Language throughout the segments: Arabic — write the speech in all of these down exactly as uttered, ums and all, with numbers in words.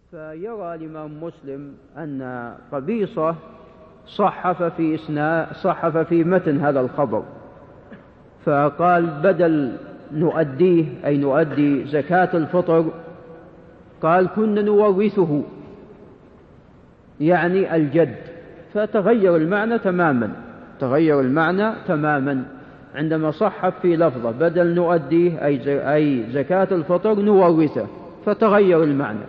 فيرى الإمام مسلم أن قبيصة صحف في إسناد صحف في متن هذا الخبر، فقال بدل نؤديه أي نؤدي زكاة الفطر، قال كنا نورثه يعني الجد، فتغير المعنى تماما تغير المعنى تماما عندما صحف في لفظة بدل نؤديه أي زكاة الفطر نورثه، فتغير المعنى.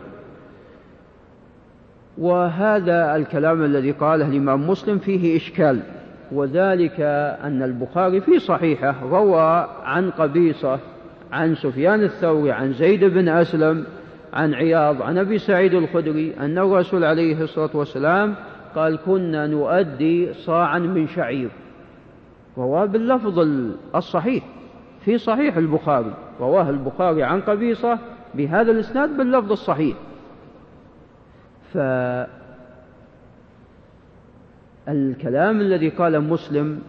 وهذا الكلام الذي قاله الإمام مسلم فيه إشكال، وذلك أن البخاري في صحيحه روى عن قبيصة عن سفيان الثوري عن زيد بن أسلم عن عياض عن أبي سعيد الخدري أن الرسول عليه الصلاة والسلام قال كنا نؤدي صاعا من شعير، رواه باللفظ الصحيح في صحيح البخاري، رواه البخاري عن قبيصة بهذا الإسناد باللفظ الصحيح. فالكلام الذي قال مسلم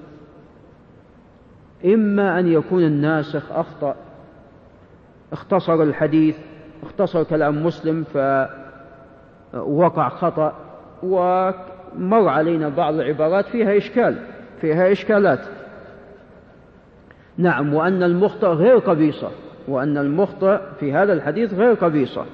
إما أن يكون الناسخ أخطأ، اختصر الحديث، اختصر كلام مسلم فوقع خطأ، ومر علينا بعض العبارات فيها إشكال فيها إشكالات. نعم، وأن المخطئ غير قبيصة، وأن المخطئ في هذا الحديث غير قبيصة.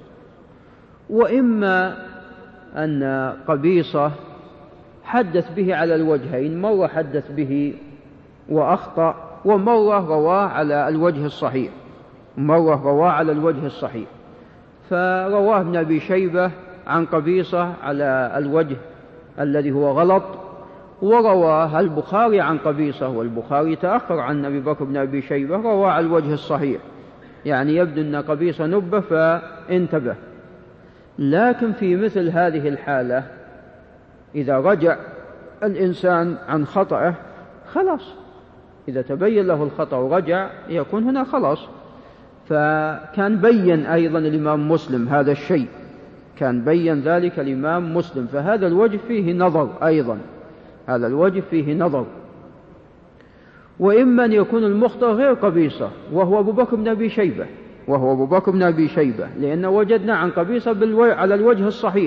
وإما أن قبيصة حدث به على الوجهين، مرة حدث به وأخطأ، ومرة رواه على الوجه الصحيح مرة رواه على الوجه الصحيح فرواه ابن أبي شيبة عن قبيصة على الوجه الذي هو غلط، ورواه البخاري عن قبيصة، والبخاري تأخر عن أبي بكر بن أبي شيبة رواه على الوجه الصحيح، يعني يبدو أن قبيصة نبه فانتبه. لكن في مثل هذه الحالة إذا رجع الإنسان عن خطأه خلاص، إذا تبين له الخطأ ورجع يكون هنا خلاص. فكان بين أيضا الإمام مسلم هذا الشيء، كان بين ذلك الإمام مسلم، فهذا الوجه فيه نظر أيضا هذا الوجه فيه نظر. وإما أن يكون المخطئ غير قبيصة وهو أبو بكر بن أبي شيبة وهو أبو بكر بن أبي شيبة لأن وجدنا عن قبيصة على الوجه الصحيح.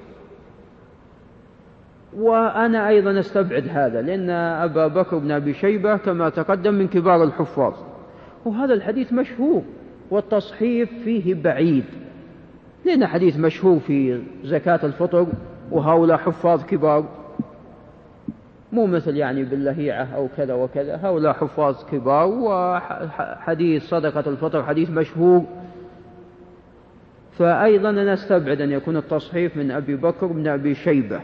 وأنا أيضا استبعد هذا، لأن أبا بكر بن أبي شيبة كما تقدم من كبار الحفاظ، وهذا الحديث مشهور والتصحيف فيه بعيد، لأن حديث مشهور في زكاة الفطر وهؤلاء حفاظ كبار، مو مثل يعني باللهيعة أو كذا وكذا، هؤلاء حفاظ كبار، وحديث صدقة الفطر حديث مشهور. فأيضا أنا استبعد أن يكون التصحيف من أبي بكر بن أبي شيبة.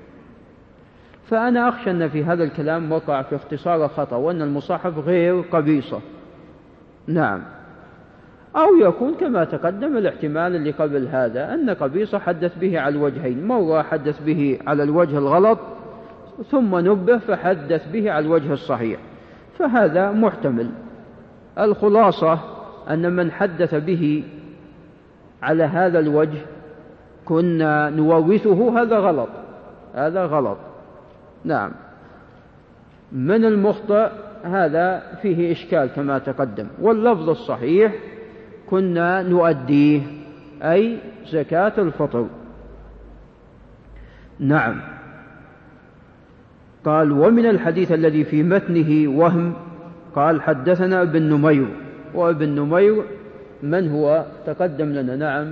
فأنا أخشى أن في هذا الكلام وقع في اختصار خطأ، وأن المصحف غير قبيصة. نعم، أو يكون كما تقدم الاحتمال اللي قبل هذا، أن قبيصة حدث به على الوجهين، مرة حدث به على الوجه الغلط ثم نبه فحدث به على الوجه الصحيح، فهذا محتمل. الخلاصة أن من حدث به على هذا الوجه كنا نورثه، هذا غلط هذا غلط. نعم، من المخطئ هذا فيه إشكال كما تقدم، واللفظ الصحيح كنا نؤديه أي زكاة الفطر. نعم. قال ومن الحديث الذي في متنه وهم، قال حدثنا ابن نمير، وابن نمير من هو تقدم لنا؟ نعم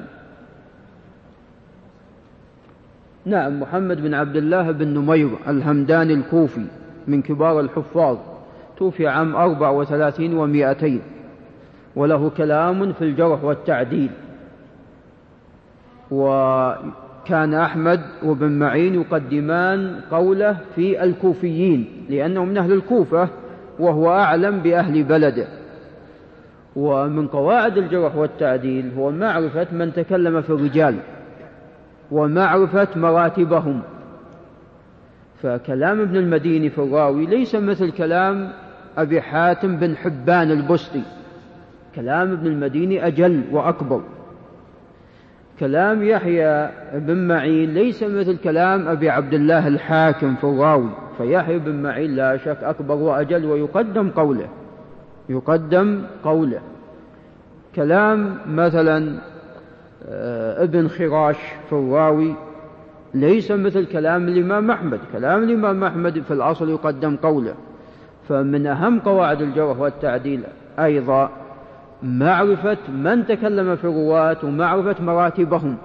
نعم محمد بن عبد الله بن نمير الهمداني الكوفي من كبار الحفاظ، توفي عام أربع وثلاثين ومائتين، وله كلام في الجرح والتعديل. وكان أحمد وابن معين يقدمان قوله في الكوفيين لأنه من أهل الكوفة، وهو أعلم بأهل بلده. ومن قواعد الجرح والتعديل هو معرفة من تكلم في الرجال ومعرفة مراتبهم. فكلام ابن المديني في الراوي ليس مثل كلام أبي حاتم بن حبان البستي، كلام ابن المديني أجل وأكبر. كلام يحيى بن معين ليس مثل كلام أبي عبد الله الحاكم في الراوي، فيحيى بن معين لا شك أكبر وأجل، ويقدم قوله يقدم قوله كلام مثلا ابن خراش في الراوي ليس مثل كلام الإمام أحمد. كلام الإمام أحمد في الأصل يقدم قوله. فمن أهم قواعد الجرح والتعديل أيضا معرفة من تكلم في الرواة ومعرفة مراتبهم.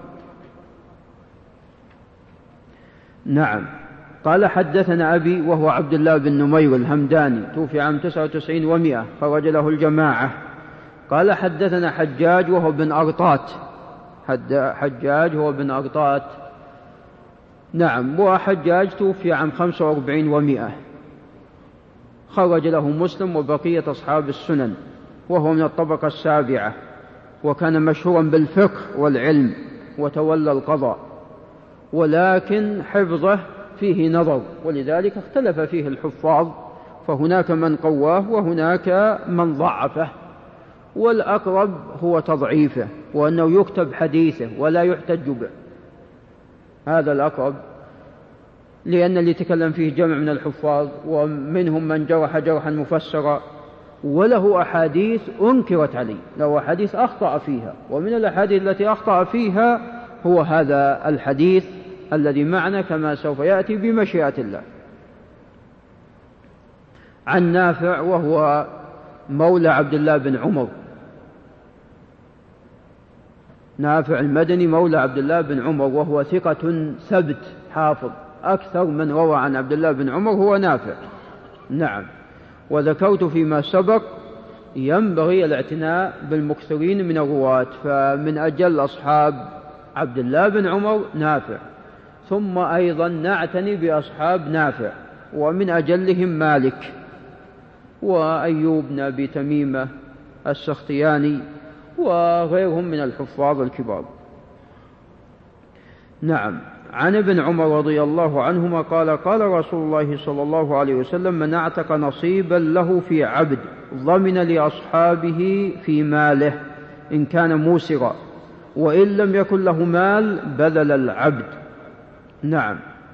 نعم. قال حدثنا أبي وهو عبد الله بن نمير الهمداني توفي عام تسعة وتسعين ومئة خرج له الجماعة. قال حدثنا حجاج وهو بن أرطات. حجاج هو بن أرطات. نعم. وحجاج توفي عام خمسة وأربعين ومئة خرج له مسلم وبقية أصحاب السنن، وهو من الطبقة السابعة، وكان مشهورا بالفقه والعلم وتولى القضاء، ولكن حفظه فيه نظر، ولذلك اختلف فيه الحفاظ، فهناك من قواه وهناك من ضعفه، والأقرب هو تضعيفه وأنه يكتب حديثه ولا يحتج به. هذا الأقرب، لأن اللي تكلم فيه جمع من الحفاظ، ومنهم من جرح جرحا مفسرا، وله أحاديث أنكرت عليه، له أحاديث أخطأ فيها، ومن الأحاديث التي أخطأ فيها هو هذا الحديث الذي معنا كما سوف يأتي بمشيئة الله. عن نافع وهو مولى عبد الله بن عمر، نافع المدني مولى عبد الله بن عمر، وهو ثقة ثبت حافظ، أكثر من روى عن عبد الله بن عمر هو نافع. نعم. وذكرت فيما سبق ينبغي الاعتناء بالمكثرين من الرواة، فمن أجل أصحاب عبد الله بن عمر نافع، ثم أيضا نعتني بأصحاب نافع، ومن أجلهم مالك وأيوب بن أبي تميمة السختياني وغيرهم من الحفاظ الكبار. نعم. عن ابن عمر رضي الله عنهما قال قال رسول الله صلى الله عليه وسلم: من اعتق نصيبا له في عبد ضمن لأصحابه في ماله إن كان موسرا، وإن لم يكن له مال بذل العبد. نعم.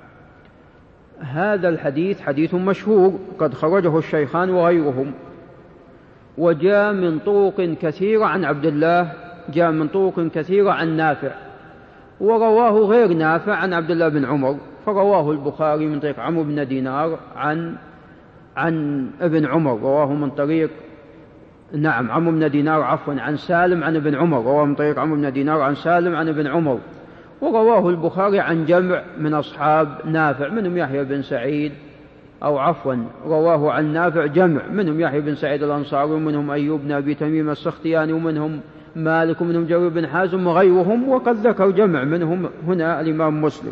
هذا الحديث حديث مشهور قد خرجه الشيخان وغيرهم، وجاء من طرق كثيرة عن عبد الله، جاء من طرق كثيرة عن نافع، ورواه غير نافع عن عبد الله بن عمر، فرواه البخاري من طريق عمرو بن دينار عن عن ابن عمر، رواه من طريق نعم عمرو بن دينار عفوا عن سالم عن ابن عمر، رواه من طريق عمرو بن دينار عن سالم عن ابن عمر، ورواه البخاري عن جمع من أصحاب نافع، منهم يحيى بن سعيد أو عفوا رواه عن نافع جمع، منهم يحيى بن سعيد الأنصاري، ومنهم أيوب بن أبي تميم السختياني، ومنهم مالك، ومنهم جرير بن حازم وغيرهم، وقد ذكر جمع منهم هنا الإمام مسلم.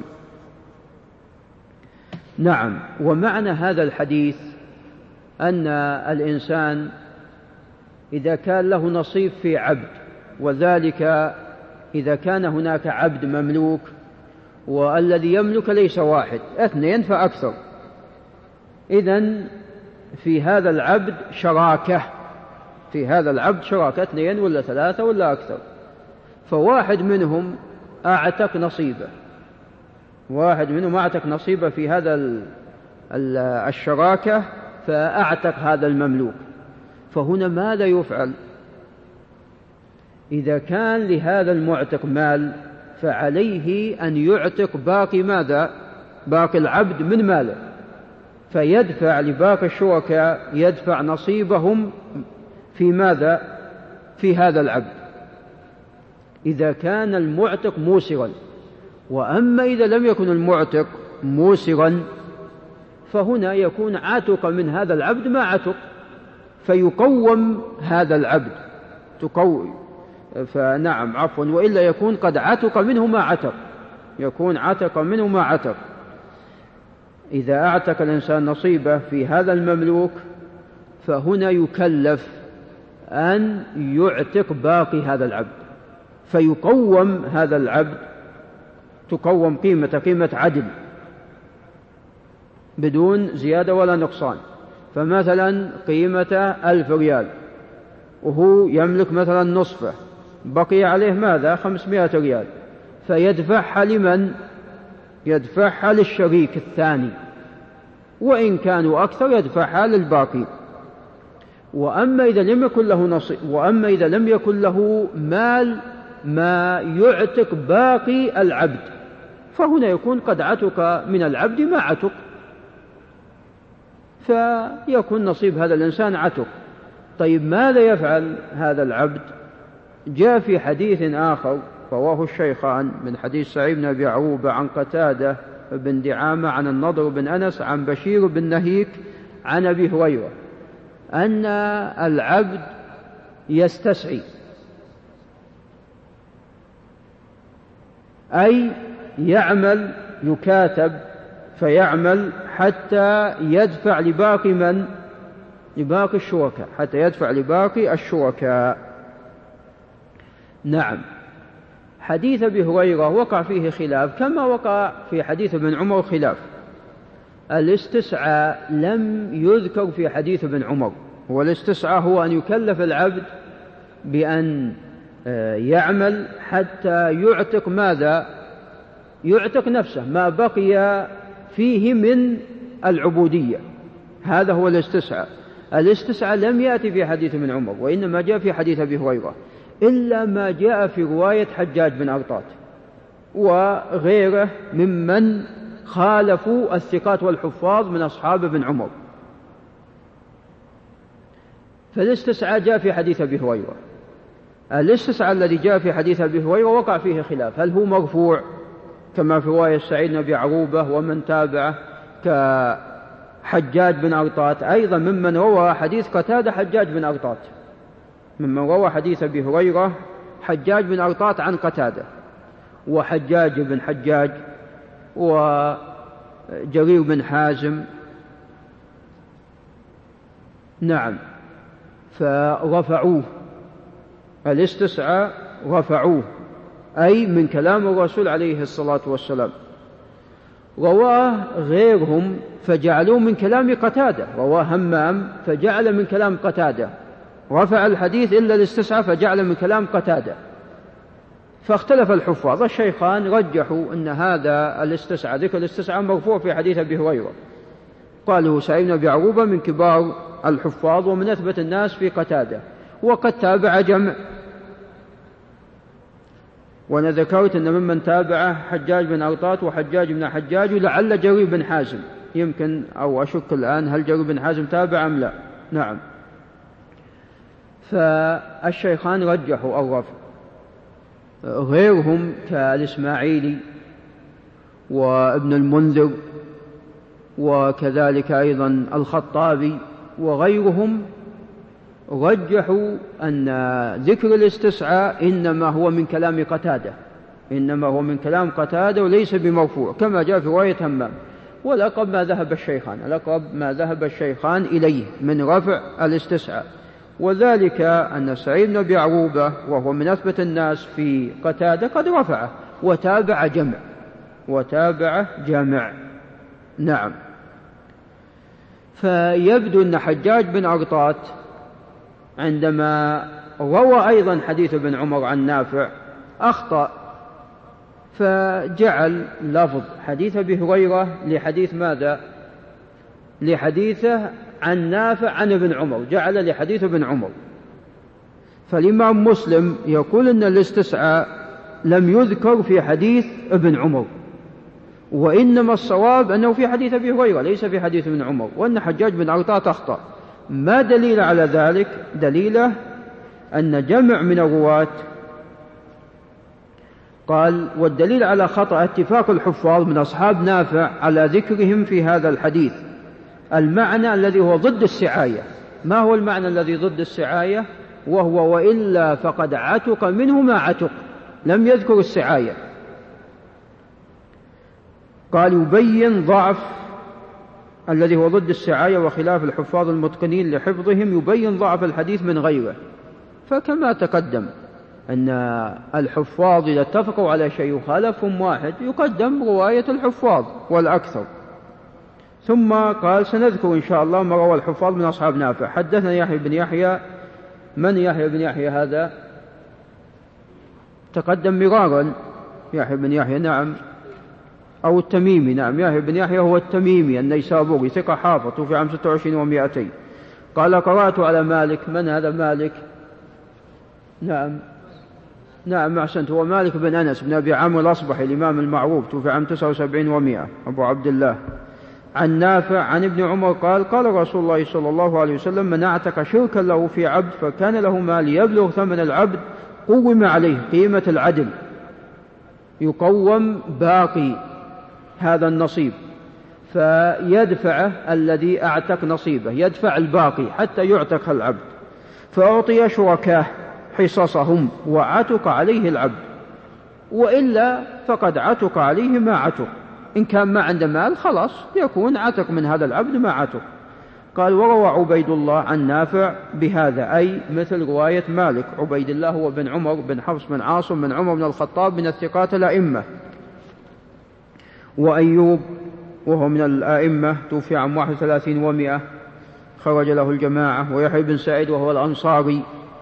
نعم. ومعنى هذا الحديث أن الإنسان إذا كان له نصيب في عبد، وذلك إذا كان هناك عبد مملوك، والذي يملك ليس واحد اثنين فأكثر، إذن في هذا العبد شراكة، في هذا العبد شراكة اثنين ولا ثلاثة ولا أكثر، فواحد منهم أعتق نصيبه، واحد منهم أعتق نصيبه في هذا الشراكة فأعتق هذا المملوك. فهنا ماذا يفعل؟ إذا كان لهذا المعتق مال فعليه أن يعتق باقي ماذا؟ باقي العبد من ماله، فيدفع لباقي الشركاء يدفع نصيبهم في ماذا؟ في هذا العبد إذا كان المعتق موسرا. وأما إذا لم يكن المعتق موسرا فهنا يكون عتق من هذا العبد ما عتق، فيقوم هذا العبد تقوي فنعم عفوا وإلا يكون قد عتق منه ما عتق، يكون عتق منه ما عتق. إذا أعتق الإنسان نصيبه في هذا المملوك فهنا يكلف أن يعتق باقي هذا العبد، فيقوم هذا العبد، تقوم قيمة قيمة عدل بدون زيادة ولا نقصان. فمثلا قيمة ألف ريال وهو يملك مثلا نصفه، بقي عليه ماذا؟ خمسمائة ريال، فيدفعها لمن؟ يدفعها للشريك الثاني، وإن كانوا أكثر يدفعها للباقي. وأما إذا لم يكن له نصيب، وأما إذا لم يكن له مال ما يعتق باقي العبد، فهنا يكون قد عتق من العبد ما عتق، فيكون نصيب هذا الإنسان عتق. طيب ماذا يفعل هذا العبد؟ جاء في حديث آخر رواه الشيخان من حديث سعيد بن أبي عروبة عن قتادة بن دعامة عن النضر بن أنس عن بشير بن نهيك عن أبي هريرة أن العبد يستسعي، أي يعمل، يكاتب فيعمل حتى يدفع لباقي من؟ لباقي الشركاء، حتى يدفع لباقي الشركاء. نعم. حديث أبي هريرة وقع فيه خلاف كما وقع في حديث ابن عمر خلاف. الاستسعاء لم يذكر في حديث ابن عمر، والاستسعاء هو أن يكلف العبد بأن يعمل حتى يعتق ماذا؟ يعتق نفسه ما بقي فيه من العبودية، هذا هو الاستسعاء. الاستسعاء لم يأتي في حديث ابن عمر، وإنما جاء في حديث أبي هريرة، إلا ما جاء في رواية حجاج بن أرطاط وغيره ممن خالفوا الثقات والحفاظ من أصحاب ابن عمر. فالاستسعاء جاء في حديث أبي هريرة. الاستسعاء الذي جاء في حديث أبي هريرة وقع فيه خلاف، هل هو مرفوع كما في رواية سعيد بن أبي عروبة ومن تابعه كحجاج بن أرطاط، أيضا ممن روى حديث قتادة حجاج بن أرطاط، ممن روى حديث أبي هريرة حجاج بن أرطاط عن قتادة، وحجاج بن حجاج وجرير بن حازم. نعم. فرفعوه، الاستسعاء رفعوه، أي من كلام الرسول عليه الصلاة والسلام. رواه غيرهم فجعلوه من كلام قتادة، رواه همام فجعل من كلام قتادة، رفع الحديث إلا الاستسعاء فجعل من كلام قتادة، فاختلف الحفاظ. الشيخان رجحوا أن هذا الاستسعاء، ذكر الاستسعاء مرفوع في حديث أبي هريرة، قالوا سعيد بن أبي عروبة من كبار الحفاظ ومن أثبت الناس في قتادة، وقد تابع جمع، وأنا ذكرت أن ممن تابعه حجاج بن أرطاط وحجاج بن حجاج ولعل جرير بن حازم، يمكن أو أشك الآن هل جرير بن حازم تابع أم لا. نعم. فالشيخان رجحوا الرفع، غيرهم كالإسماعيلي وابن المنذر وكذلك أيضا الخطابي وغيرهم رجحوا أن ذكر الاستسعاء إنما هو من كلام قتادة، إنما هو من كلام قتادة وليس بمرفوع كما جاء في رواية همام. والأقرب ما ذهب الشيخان، الأقرب ما ذهب الشيخان إليه من رفع الاستسعاء، وذلك أن سعيد بن أبي عروبة وهو من أثبت الناس في قتادة قد رفعه وتابع جمع، وتابع جمع. نعم. فيبدو أن حجاج بن أرطاط عندما روى أيضا حديث ابن عمر عن نافع أخطأ، فجعل لفظ حديث أبي هريرة لحديث ماذا؟ لحديثه عن نافع عن ابن عمر، جعل لحديث ابن عمر. فالإمام مسلم يقول أن الاستسعاء لم يذكر في حديث ابن عمر، وإنما الصواب أنه في حديث أبي هريرة ليس في حديث ابن عمر، وأن حجاج بن أرطاط أخطأ. ما دليل على ذلك؟ دليله أن جمع من الرواة قال، والدليل على خطأ اتفاق الحفاظ من أصحاب نافع على ذكرهم في هذا الحديث المعنى الذي هو ضد السعاية. ما هو المعنى الذي ضد السعاية؟ وهو وإلا فقد عتق منه ما عتق، لم يذكر السعاية. قال يبين ضعف الذي هو ضد السعاية وخلاف الحفاظ المتقنين لحفظهم، يبين ضعف الحديث من غيره. فكما تقدم أن الحفاظ إذا اتفقوا على شيء وخالفهم واحد يقدم رواية الحفاظ والأكثر. ثم قال سنذكر إن شاء الله ما روى الحفاظ من أصحاب نافع. حدثنا يحيى بن يحيى. من يحيى بن يحيى هذا؟ تقدم مرارا يحيى بن يحيى. نعم. أو التميمي. نعم. يحيى بن يحيى هو التميمي النيسابوري، ثقة حافظ في عام ستة وعشرين ومائتين. قال قرأت على مالك. من هذا مالك؟ نعم. نعم أحسنت. هو مالك بن أنس بن أبي عمرو الأصبحي الإمام المعروف، توفي عام تسعة وسبعين ومائة، أبو عبد الله. عن نافع عن ابن عمر قال قال رسول الله صلى الله عليه وسلم: من اعتق شركا له في عبد فكان له مال يبلغ ثمن العبد قوم عليه قيمة العدل، يقوم باقي هذا النصيب، فيدفع الذي اعتق نصيبه، يدفع الباقي حتى يعتق العبد، فأعطي شركاه حصصهم وعتق عليه العبد، وإلا فقد عتق عليه ما عتق. إن كان ما عنده مال خلاص يكون عتق من هذا العبد ما عتق. قال: وروى عبيد الله عن نافع بهذا، أي مثل رواية مالك. عبيد الله هو بن عمر بن حفص بن عاصم بن عمر بن الخطاب من الثقات الأئمة. وأيوب وهو من الأئمة، توفي عام واحد وثلاثين ومائة، خرج له الجماعة. ويحيى بن سعيد وهو الأنصاري.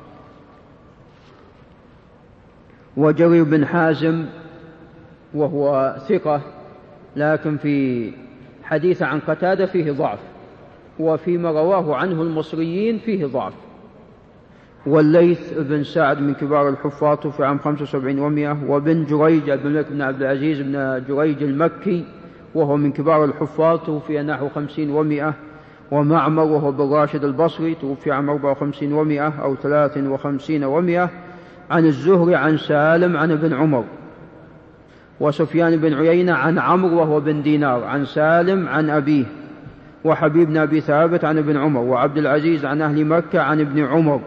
وجرير بن حازم وهو ثقة، لكن في حديث عن قتادة فيه ضعف، وفيما رواه عنه المصريين فيه ضعف. والليث بن سعد من كبار الحفاظ، في عام خمسة وسبعين ومائة. وبن جريج عبد الملك بن عبد العزيز بن جريج المكي وهو من كبار الحفاظ، توفي نحو خمسين ومائة. ومعمر وهو بن راشد البصري، توفي عام أربعة وخمسين ومائة أو ثلاث وخمسين ومائة. عن الزهري عن سالم عن ابن عمر. وسفيان بن عيينة عن عمرو وهو بن دينار عن سالم عن أبيه. وحبيب بن أبي ثابت عن ابن عمر. وعبد العزيز عن أهل مكة عن ابن عمر.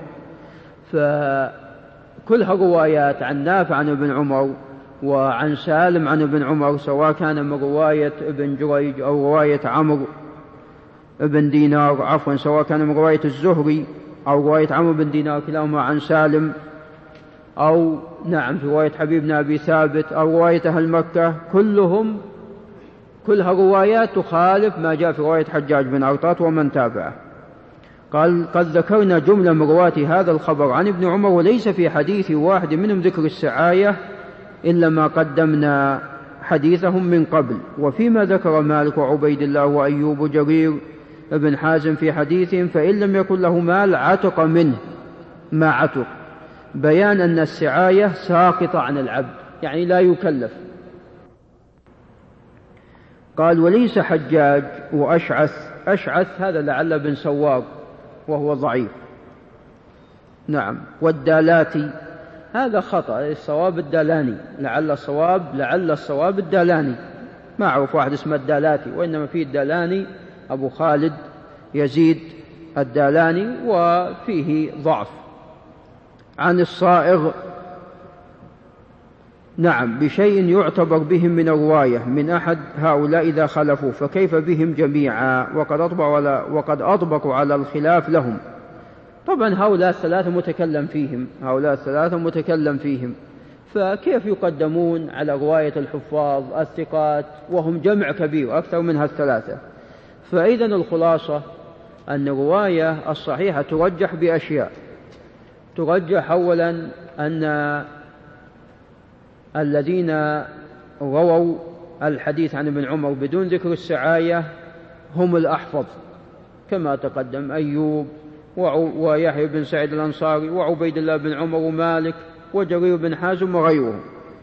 فكلها روايات عن نافع عن ابن عمر وعن سالم عن ابن عمر، سواء كان من رواية ابن جريج أو رواية عمرو بن دينار، عفوا سواء كان من رواية الزهري أو رواية عمرو بن دينار، كلاهما عن سالم، أو نعم في رواية حبيب بن أبي ثابت أو رواية أهل مكة، كلهم كلها روايات تخالف ما جاء في رواية حجاج بن أرطاط ومن تابعه. قال: قد ذكرنا جملة من رواة هذا الخبر عن ابن عمر، وليس في حديث واحد منهم ذكر السعاية إلا ما قدمنا حديثهم من قبل. وفيما ذكر مالك وعبيد الله وأيوب وجرير ابن حازم في حديثهم، فإن لم يكن له مال عتق منه ما عتق، بيان أن السعاية ساقطة عن العبد، يعني لا يكلف. قال: وليس حجاج وأشعث، أشعث هذا لعل بن سوار وهو ضعيف، نعم. والدالاتي هذا خطأ، الصواب الدالاني، لعل الصواب لعل الصواب الدالاني، ما أعرف واحد اسمه الدالاتي، وإنما فيه الدالاني أبو خالد يزيد الدالاني وفيه ضعف. عن الصائغ، نعم، بشيء يعتبر بهم من الرواية من أحد هؤلاء إذا خلفوا، فكيف بهم جميعا وقد أطبقوا على, وقد أطبقوا على الخلاف لهم. طبعا هؤلاء الثلاثة متكلم فيهم، هؤلاء الثلاثة متكلم فيهم، فكيف يقدمون على رواية الحفاظ الثقات وهم جمع كبير أكثر من هالثلاثة؟ فإذن الخلاصة أن الرواية الصحيحة ترجح بأشياء. ترجح أولا أن الذين رووا الحديث عن ابن عمر بدون ذكر السعاية هم الأحفظ كما تقدم، أيوب ويحيى بن سعيد الأنصاري وعبيد الله بن عمر ومالك وجرير بن حازم وغيرهم،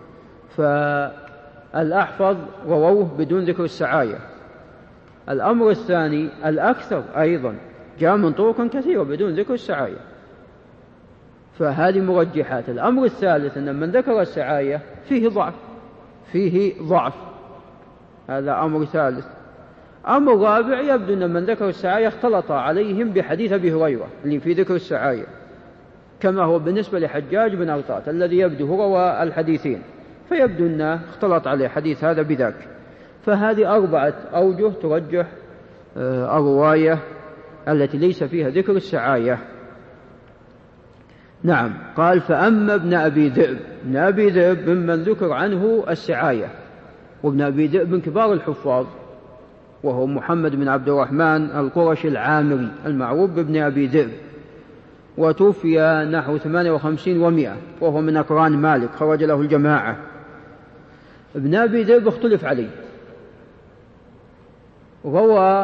فالأحفظ رووه بدون ذكر السعاية. الأمر الثاني الأكثر أيضا جاء من طرق كثيرة بدون ذكر السعاية، فهذه مرجحات. الأمر الثالث أن من ذكر السعاية فيه ضعف، فيه ضعف، هذا أمر ثالث. أمر رابع، يبدو أن من ذكر السعاية اختلط عليهم بحديث أبي هريرة اللي في ذكر السعاية، كما هو بالنسبة لحجاج بن أرطاط الذي يبدو هو روى الحديثين، فيبدو أنه اختلط عليه حديث هذا بذاك. فهذه أربعة أوجه ترجح الرواية التي ليس فيها ذكر السعاية. نعم. قال: فأما ابن أبي ذئب، ابن أبي ذئب ممن ذكر عنه السعاية، وابن أبي ذئب من كبار الحفاظ، وهو محمد بن عبد الرحمن القرشي العامري المعروف بابن أبي ذئب، وتوفي نحو ثمانية وخمسين ومائة، وهو من أقران مالك، خرج له الجماعة. ابن أبي ذئب اختلف عليه، روى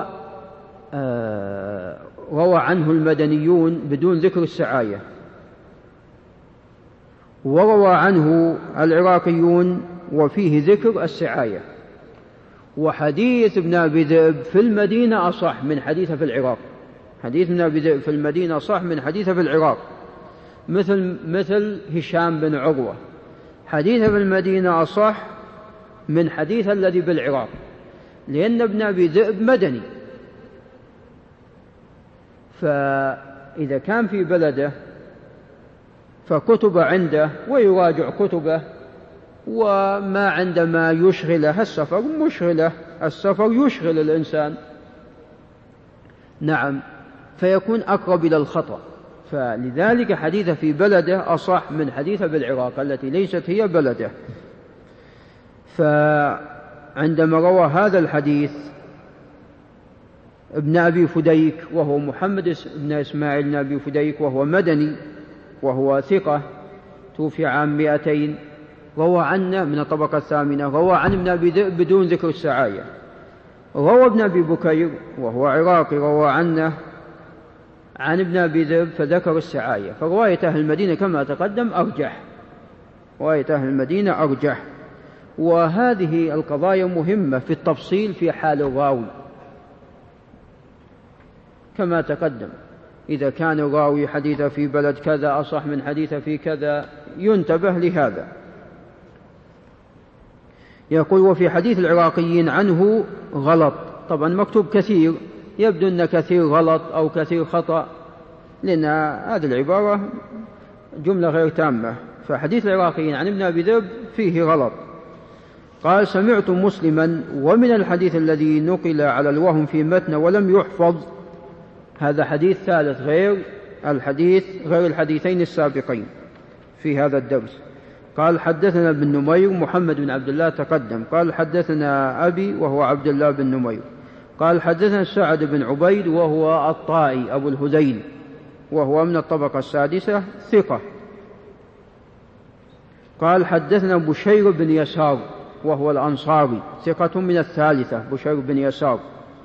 آه روى عنه المدنيون بدون ذكر السعاية، وروى عنه العراقيون وفيه ذكر السعاية. وحديث ابن أبي ذئب في المدينة أصح من حديثه في العراق. حديث ابن أبي ذئب في المدينة أصح من حديثه في العراق، مثل مثل هشام بن عروة، حديثه في المدينة أصح من حديث الذي بالعراق، لأن ابن أبي ذئب مدني، فإذا كان في بلده فكتب عنده ويراجع كتبه، وما عندما يشغله السفر مشغله السفر يشغل الإنسان، نعم، فيكون أقرب إلى الخطأ. فلذلك حديثه في بلده أصح من حديثه بالعراق التي ليست هي بلده. فعندما روى هذا الحديث ابن أبي فديك وهو محمد بن إسماعيل بن أبي فديك وهو مدني وهو ثقة توفي عام مئتين، روى عنه من الطبقة الثامنة، روى عن ابن أبي ذئب بدون ذكر السعاية. روى ابن أبي بكير وهو عراقي روى عنه عن ابن أبي ذئب فذكر السعاية، فرواية أهل المدينة كما تقدم أرجح، رواية أهل المدينة أرجح. وهذه القضايا مهمة في التفصيل في حال الراوي كما تقدم، إذا كان الراوي حديثه في بلد كذا أصح من حديثه في كذا ينتبه لهذا. يقول وفي حديث العراقيين عنه غلط، طبعا مكتوب كثير، يبدو أن كثير غلط أو كثير خطأ، لأن هذه العبارة جملة غير تامة. فحديث العراقيين عن ابن أبي ذئب فيه غلط. قال سمعت مسلما، ومن الحديث الذي نقل على الوهم في متن ولم يحفظ، هذا حديث ثالث غير الحديث غير الحديثين السابقين في هذا الدرس. قال حدثنا ابن نمير محمد بن عبد الله تقدم، قال حدثنا أبي وهو عبد الله بن نمير، قال حدثنا سعد بن عبيد وهو الطائي أبو الهذيل وهو من الطبقة السادسة ثقة. قال حدثنا بشير بن يسار وهو الأنصاري ثقة من الثالثة، بشير بن يسار.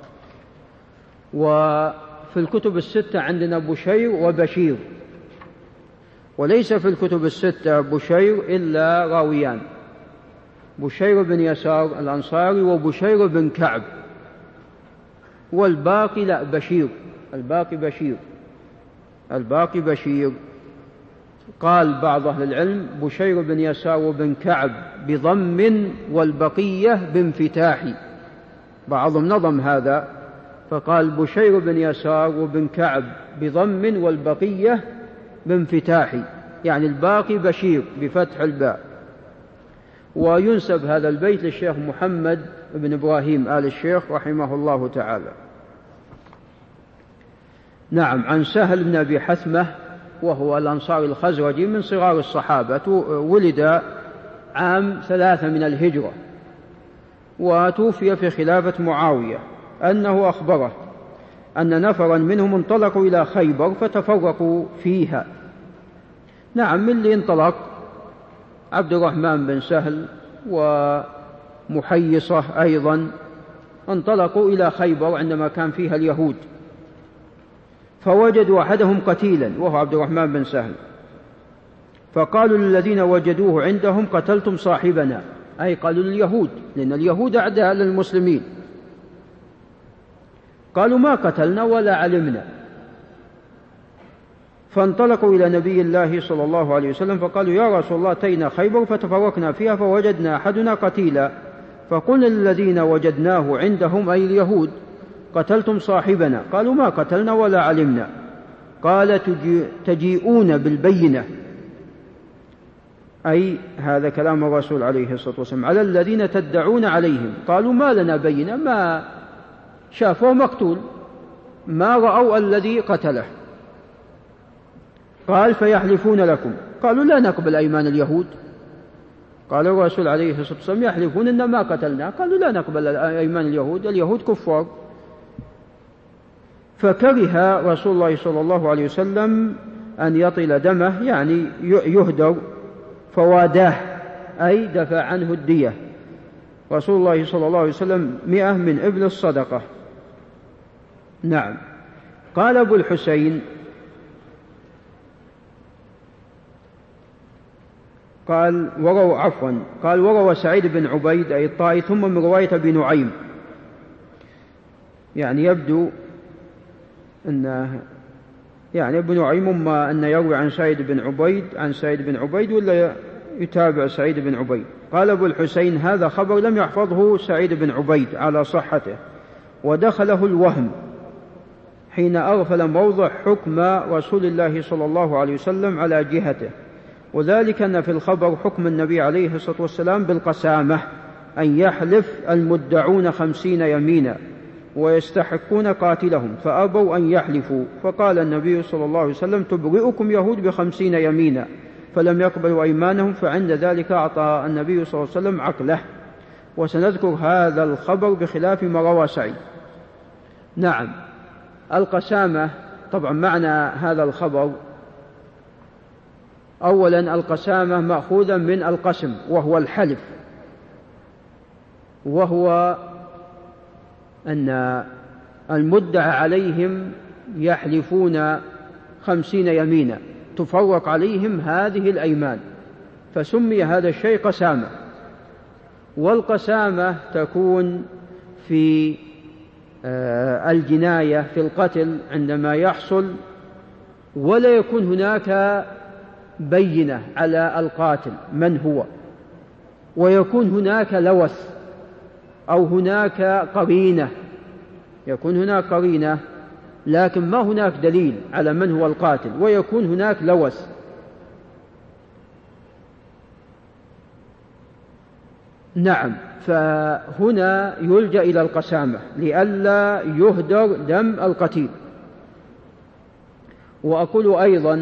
وفي الكتب الستة عندنا بشير وبشير، وليس في الكتب الستة بشير إلا راويان، بشير بن يسار الأنصاري وبشير بن كعب، والباقي لا بشير، الباقي بشير الباقي بشير. قال بعض أهل العلم بشير بن يسار وبن كعب بضم والبقية بانفتاح، بعضهم نظم هذا فقال بشير بن يسار وبن كعب بضم والبقية بانفتاح، يعني الباقي بشير بفتح الباء. وينسب هذا البيت للشيخ محمد بن إبراهيم آل الشيخ رحمه الله تعالى. نعم، عن سهل بن أبي حثمة وهو الأنصاري الخزرجي من صغار الصحابة، ولد عام ثلاثة من الهجرة وتوفي في خلافة معاوية، أنه أخبره أن نفرا منهم انطلقوا إلى خيبر فتفرقوا فيها. نعم، من اللي انطلق عبد الرحمن بن سهل ومحيصة أيضا انطلقوا إلى خيبر عندما كان فيها اليهود، فوجدوا أحدهم قتيلا وهو عبد الرحمن بن سهل، فقالوا للذين وجدوه عندهم قتلتم صاحبنا، أي قالوا لليهود، لأن اليهود أعداء للمسلمين. قالوا ما قتلنا ولا علمنا. فانطلقوا إلى نبي الله صلى الله عليه وسلم فقالوا يا رسول الله أتينا خيبر فتفرقنا فيها فوجدنا أحدنا قتيلا، فقلنا للذين وجدناه عندهم أي اليهود قتلتم صاحبنا، قالوا ما قتلنا ولا علمنا. قال تجيئون بالبينة، أي هذا كلام الرسول عليه الصلاة والسلام، على الذين تدعون عليهم. قالوا ما لنا بينة، ما شافوه مقتول، ما رأوا الذي قتله. قال فيحلفون لكم، قالوا لا نقبل أيمان اليهود. قال الرسول عليه الصلاة والسلام يحلفون إن ما قتلنا، قالوا لا نقبل أيمان اليهود، اليهود كفار. فكره رسول الله صلى الله عليه وسلم أن يطل دمه، يعني يهدر، فواداه أي دفع عنه الدية رسول الله صلى الله عليه وسلم مئة من إبل الصدقة. نعم. قال أبو الحسين قال وروى عفوا قال وروى سعيد بن عبيد أي الطائي ثم من رواية أبي نعيم، يعني يبدو أن يعني ابن نعيم إما أن يروي عن سعيد بن عبيد عن سعيد بن عبيد ولا يتابع سعيد بن عبيد. قال أبو الحسين هذا خبر لم يحفظه سعيد بن عبيد على صحته، ودخله الوهم حين أغفل موضع حكم رسول الله صلى الله عليه وسلم على جهته، وذلك أن في الخبر حكم النبي عليه الصلاة والسلام بالقسامة أن يحلف المدعون خمسين يمينا ويستحقون قاتلهم فأبوا أن يحلفوا، فقال النبي صلى الله عليه وسلم تبرئكم يهود بخمسين يمينا، فلم يقبلوا أيمانهم، فعند ذلك أعطى النبي صلى الله عليه وسلم عقله. وسنذكر هذا الخبر بخلاف ما روى سعيد. نعم، القسامة طبعا معنى هذا الخبر أولا القسامة مأخوذا من القسم وهو الحلف، وهو أن المدعى عليهم يحلفون خمسين يمينا تفرق عليهم هذه الأيمان، فسمي هذا الشيء قسامة. والقسامة تكون في الجناية في القتل عندما يحصل ولا يكون هناك بينة على القاتل من هو، ويكون هناك لوث أو هناك قرينة، يكون هناك قرينة لكن ما هناك دليل على من هو القاتل، ويكون هناك لوث. نعم، فهنا يلجأ إلى القسامة لئلا يهدر دم القتيل. وأقول أيضا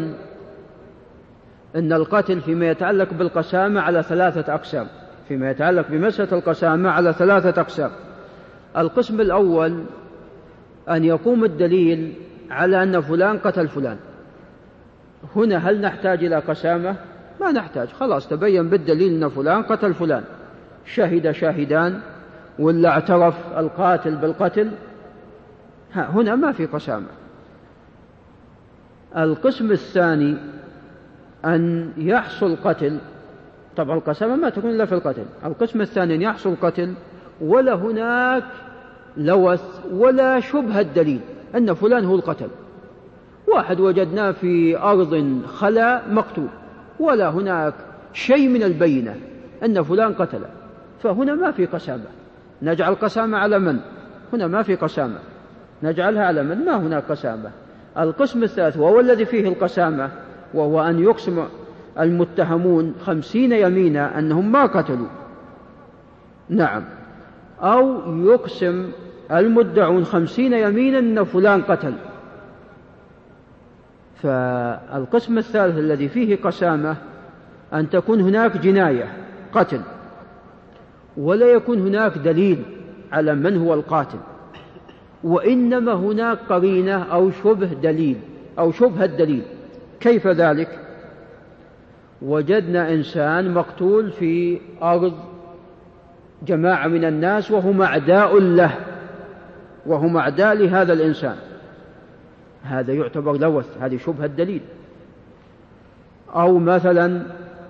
أن القتل فيما يتعلق بالقسامة على ثلاثة أقسام، فيما يتعلق بمسألة القسامة على ثلاثة أقسام. القسم الأول أن يقوم الدليل على أن فلان قتل فلان، هنا هل نحتاج إلى قسامة؟ ما نحتاج، خلاص تبين بالدليل أن فلان قتل فلان، شهد شاهدان ولا اعترف القاتل بالقتل، هنا ما في قسامة. القسم الثاني أن يحصل قتل، طبعا القسامة ما تكون إلا في القتل. القسم الثاني أن يحصل قتل ولا هناك لوث ولا شبهة الدليل أن فلان هو القتل، واحد وجدناه في أرض خلا مقتول ولا هناك شيء من البينة أن فلان قتله، فهنا ما في قسامة. نجعل قسامة على من؟ هنا ما في قسامة، نجعلها على من؟ ما هناك قسامة. القسم الثالث وهو الذي فيه القسامة، وهو أن يقسم المتهمون خمسين يمينا أنهم ما قتلوا، نعم، أو يقسم المدعون خمسين يمينا أن فلان قتل. فالقسم الثالث الذي فيه قسامة أن تكون هناك جناية قتل ولا يكون هناك دليل على من هو القاتل، وإنما هناك قرينة أو شبه دليل أو شبهة دليل. كيف ذلك؟ وجدنا إنسان مقتول في أرض جماعة من الناس وهم أعداء له، وهم أعداء لهذا الإنسان، هذا يعتبر لوث، هذه شبهة دليل. أو مثلا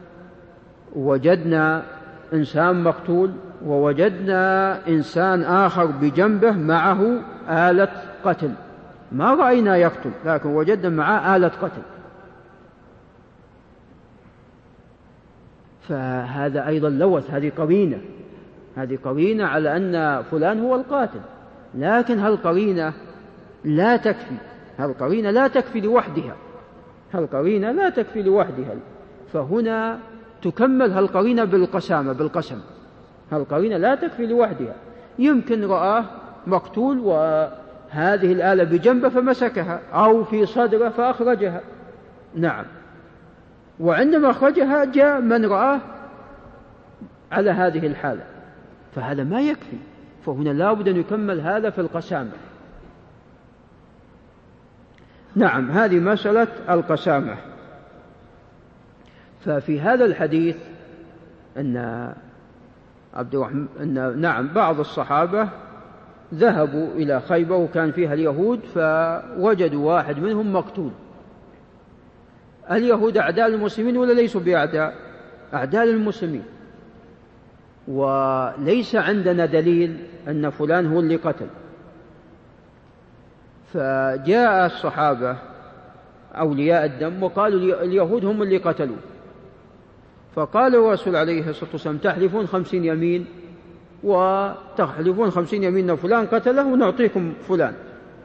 وجدنا إنسان مقتول ووجدنا إنسان آخر بجنبه معه آلة قتل، ما رأينا يقتل لكن وجدنا معه آلة قتل، فهذا أيضا لوث، هذه قرينة، هذه قرينة على أن فلان هو القاتل. لكن هالقرينة لا تكفي، هالقرينة لا تكفي لوحدها، هالقرينة لا تكفي لوحدها، فهنا تكمل هالقرينة بالقسامة بالقسم. هالقرينة لا تكفي لوحدها، يمكن رآه مقتول وهذه الآلة بجنبه فمسكها، أو في صدره فأخرجها، نعم، وعندما أخرجها جاء من رآه على هذه الحالة، فهذا ما يكفي، فهنا لا بد أن يكمل هذا في القسامة. نعم، هذه مسألة القسامة. ففي هذا الحديث أن عبد الرحمن أن نعم بعض الصحابة ذهبوا إلى خيبر وكان فيها اليهود، فوجدوا واحد منهم مقتول. اليهود أعداء المسلمين ولا ليسوا بأعداء؟ أعداء المسلمين، وليس عندنا دليل أن فلان هو اللي قتل. فجاء الصحابة أولياء الدم وقالوا اليهود هم اللي قتلوا، فقال الرسول عليه الصلاة والسلام تحلفون خمسين يمين وتحلفون خمسين يمين أن فلان قتله ونعطيكم فلان.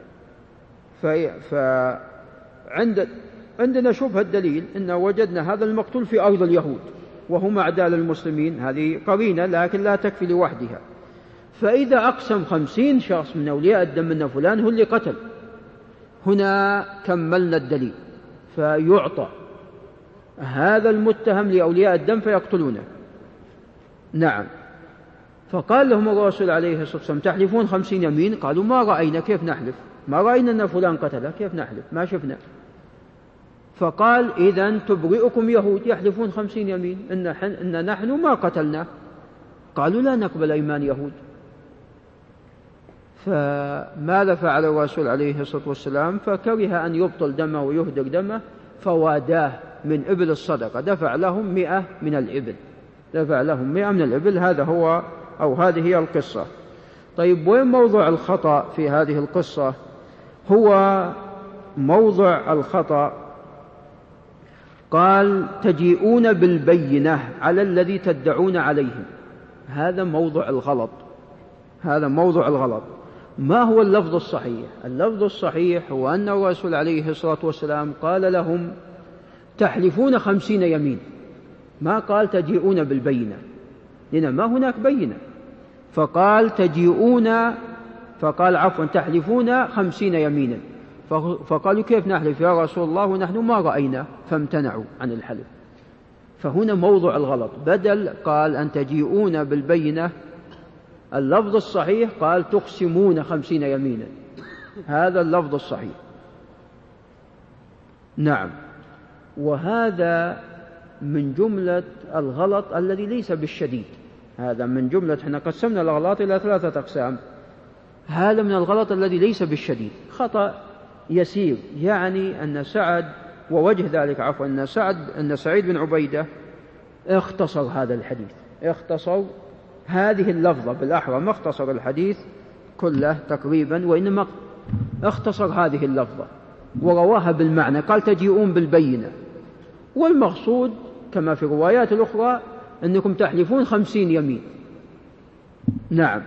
فعند عندنا شبهة الدليل إن وجدنا هذا المقتول في أرض اليهود وهم أعداء المسلمين، هذه قرينة لكن لا تكفي لوحدها. فإذا أقسم خمسين شخص من أولياء الدم أن فلان هو اللي قتل، هنا كملنا الدليل، فيعطى هذا المتهم لأولياء الدم فيقتلونه. نعم. فقال لهم الرسول عليه الصلاة والسلام تحلفون خمسين يمين؟ قالوا ما رأينا، كيف نحلف؟ ما رأينا أن فلان قتله، كيف نحلف؟ ما شفنا. فقال إذن تبرئكم يهود يحلفون خمسين يمين إن, إن نحن ما قتلنا. قالوا لا نقبل أيمان يهود. فماذا فعل الرسول عليه الصلاة والسلام؟ فكره أن يبطل دمه ويهدر دمه فواداه من إبل الصدقة، دفع لهم مئة من الإبل، دفع لهم مئة من الإبل. هذا هو أو هذه هي القصة. طيب وين موضع الخطأ في هذه القصة؟ هو موضع الخطأ قال تجيئون بالبينة على الذي تدعون عليهم، هذا موضع الغلط، هذا موضع الغلط. ما هو اللفظ الصحيح؟ اللفظ الصحيح هو أن الرسول عليه الصلاة والسلام قال لهم تحلفون خمسين يمين، ما قال تجيئون بالبينة، لأن ما هناك بينة. فقال تجيئون، فقال عفوا تحلفون خمسين يمينا. فقالوا كيف نحلف يا رسول الله ونحن ما رأينا؟ فامتنعوا عن الحلف. فهنا موضع الغلط، بدل قال أن تجيئون بالبينة، اللفظ الصحيح قال تقسمون خمسين يمينا، هذا اللفظ الصحيح. نعم. وهذا من جملة الغلط الذي ليس بالشديد، هذا من جملة، احنا قسمنا الغلط إلى ثلاثة أقسام، هذا من الغلط الذي ليس بالشديد، خطأ يسير. يعني أن سعد ووجه ذلك عفوا أن سعد أن سعيد بن عبيدة اختصر هذا الحديث، اختصر هذه اللفظة بالأحرى، ما اختصر الحديث كله تقريبا، وإنما اختصر هذه اللفظة ورواها بالمعنى، قال تجيئون بالبينة، والمقصود كما في الروايات الأخرى أنكم تحلفون خمسين يمين. نعم.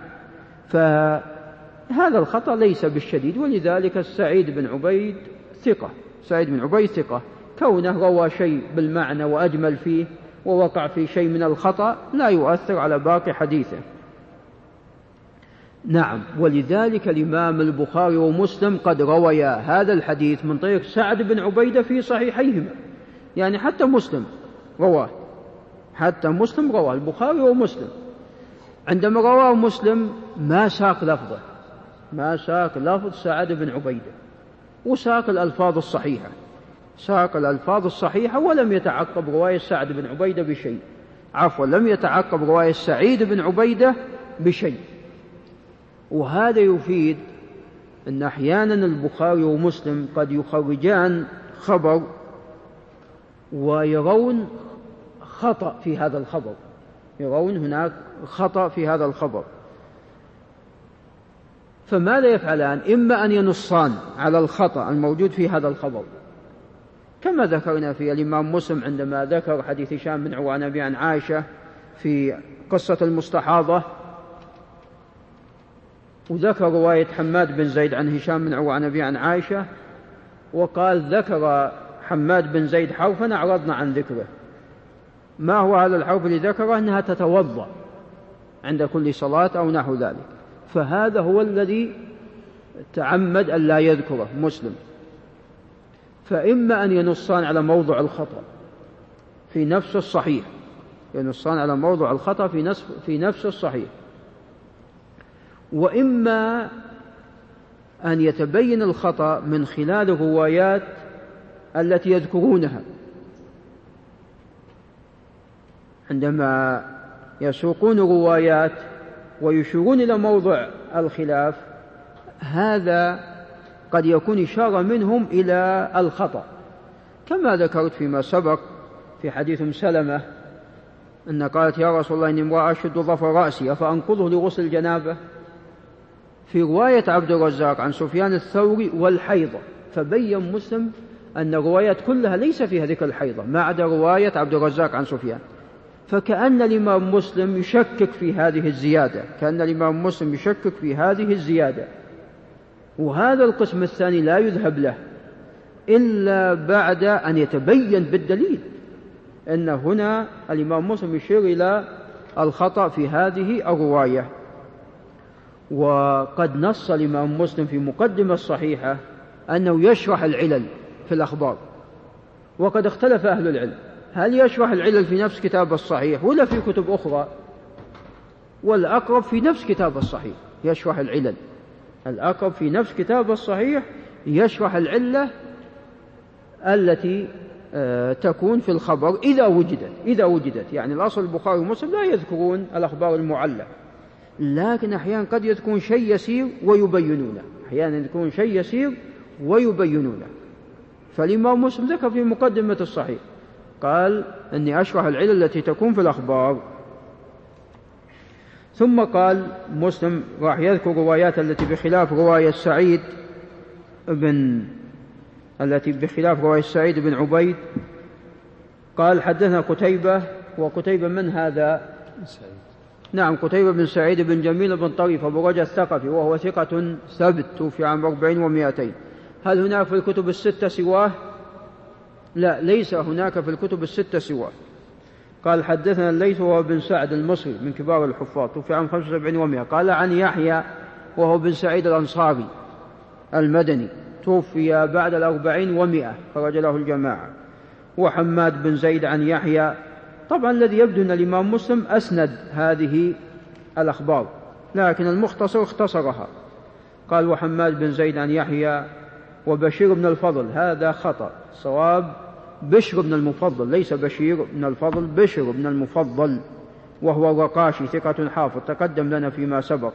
فهذا الخطأ ليس بالشديد، ولذلك السعيد بن عبيد ثقة، سعيد بن عبيد ثقة، كونه روى شيء بالمعنى وأجمل فيه ووقع في شيء من الخطأ لا يؤثر على باقي حديثه. نعم. ولذلك الإمام البخاري ومسلم قد رويا هذا الحديث من طريق سعد بن عبيدة في صحيحيهما، يعني حتى مسلم رواه، حتى مسلم رواه، البخاري ومسلم. عندما رواه مسلم ما ساق لفظه، ما ساق لفظ سعد بن عبيدة، وساق الألفاظ الصحيحة، ساق الألفاظ الصحيحة ولم يتعقب رواية سعد بن عبيدة بشيء، عفوا لم يتعقب رواية سعيد بن عبيدة بشيء. وهذا يفيد أن أحيانا البخاري ومسلم قد يخرجان خبر ويرون خطأ في هذا الخبر، يرون هناك خطأ في هذا الخبر، فماذا يفعلان؟ إما أن ينصان على الخطأ الموجود في هذا الخبر، كما ذكرنا في الإمام مسلم عندما ذكر حديث هشام بن عروة عن أبي عن عائشة في قصة المستحاضة، وذكر رواية حماد بن زيد عن هشام بن عروة عن أبي عن عائشة، وقال ذكر حماد بن زيد حرفا أعرضنا عن ذكره. ما هو هذا الحرف اللي ذكره؟ أنها تتوضأ عند كل صلاة أو نحو ذلك، فهذا هو الذي تعمد أن لا يذكره مسلم. فإما أن ينصان على موضع الخطأ في نفس الصحيح، ينصان على موضع الخطأ في نفس, في نفس الصحيح، وإما أن يتبين الخطأ من خلال الروايات التي يذكرونها، عندما يسوقون روايات ويشيرون إلى موضع الخلاف، هذا قد يكون إشارة منهم إلى الخطأ، كما ذكرت فيما سبق في حديث أم سلمة أن قالت يا رسول الله إني امرأة أشد ظفر رأسي أفأنقضه لغسل الجنابة. في رواية عبد الرزاق عن سفيان الثوري والحيضة، فبين مسلم أن الروايات كلها ليس فيها ذكر الحيضة ما عدا رواية عبد الرزاق عن سفيان. فكأن الإمام مسلم يشكك في هذه الزيادة، كأن الإمام مسلم يشكك في هذه الزيادة. وهذا القسم الثاني لا يذهب له إلا بعد أن يتبين بالدليل أن هنا الإمام مسلم يشير إلى الخطأ في هذه الرواية. وقد نص الإمام مسلم في مقدمة الصحيحة أنه يشرح العلل في الأخبار، وقد اختلف أهل العلم هل يشرح العلل في نفس كتاب الصحيح ولا في كتب أخرى، والأقرب في نفس كتاب الصحيح يشرح العلل، الأقرب في نفس كتاب الصحيح يشرح العلة التي تكون في الخبر إذا وجدت إذا وجدت يعني الأصل البخاري ومسلم لا يذكرون الأخبار المعلة، لكن أحيانا قد يكون شيء يسير ويبينونه، أحيانا يكون شيء يسير ويبينونه. فالإمام مسلم ذكر في مقدمة الصحيح قال أني أشرح العلل التي تكون في الأخبار، ثم قال مسلم راح يذكر روايات التي بخلاف رواية سعيد بن التي بخلاف رواية سعيد بن عبيد. قال حدثنا قتيبة، وقتيبة من هذا؟ سعيد. نعم قتيبة بن سعيد بن جميل بن طريف أبو رجاء الثقفي، وهو ثقة ثبت توفي عام أربعين ومائتين. هل هناك في الكتب الستة سواه؟ لا، ليس هناك في الكتب الستة سواه. قال حدثنا الليث وهو بن سعد المصري من كبار الحفاظ توفي عام خمسة وسبعين ومائة. قال عن يحيى وهو بن سعيد الأنصاري المدني توفي بعد الأربعين ومائة خرج له الجماعة. وحماد بن زيد عن يحيى. طبعا الذي يبدو أن الإمام مسلم أسند هذه الأخبار، لكن المختصر اختصرها. قال وحماد بن زيد عن يحيى وبشير بن الفضل، هذا خطأ، صواب بشر بن المفضل ليس بشير بن الفضل، بشر بن المفضل، وهو الرقاشي ثقة حافظ تقدم لنا فيما سبق،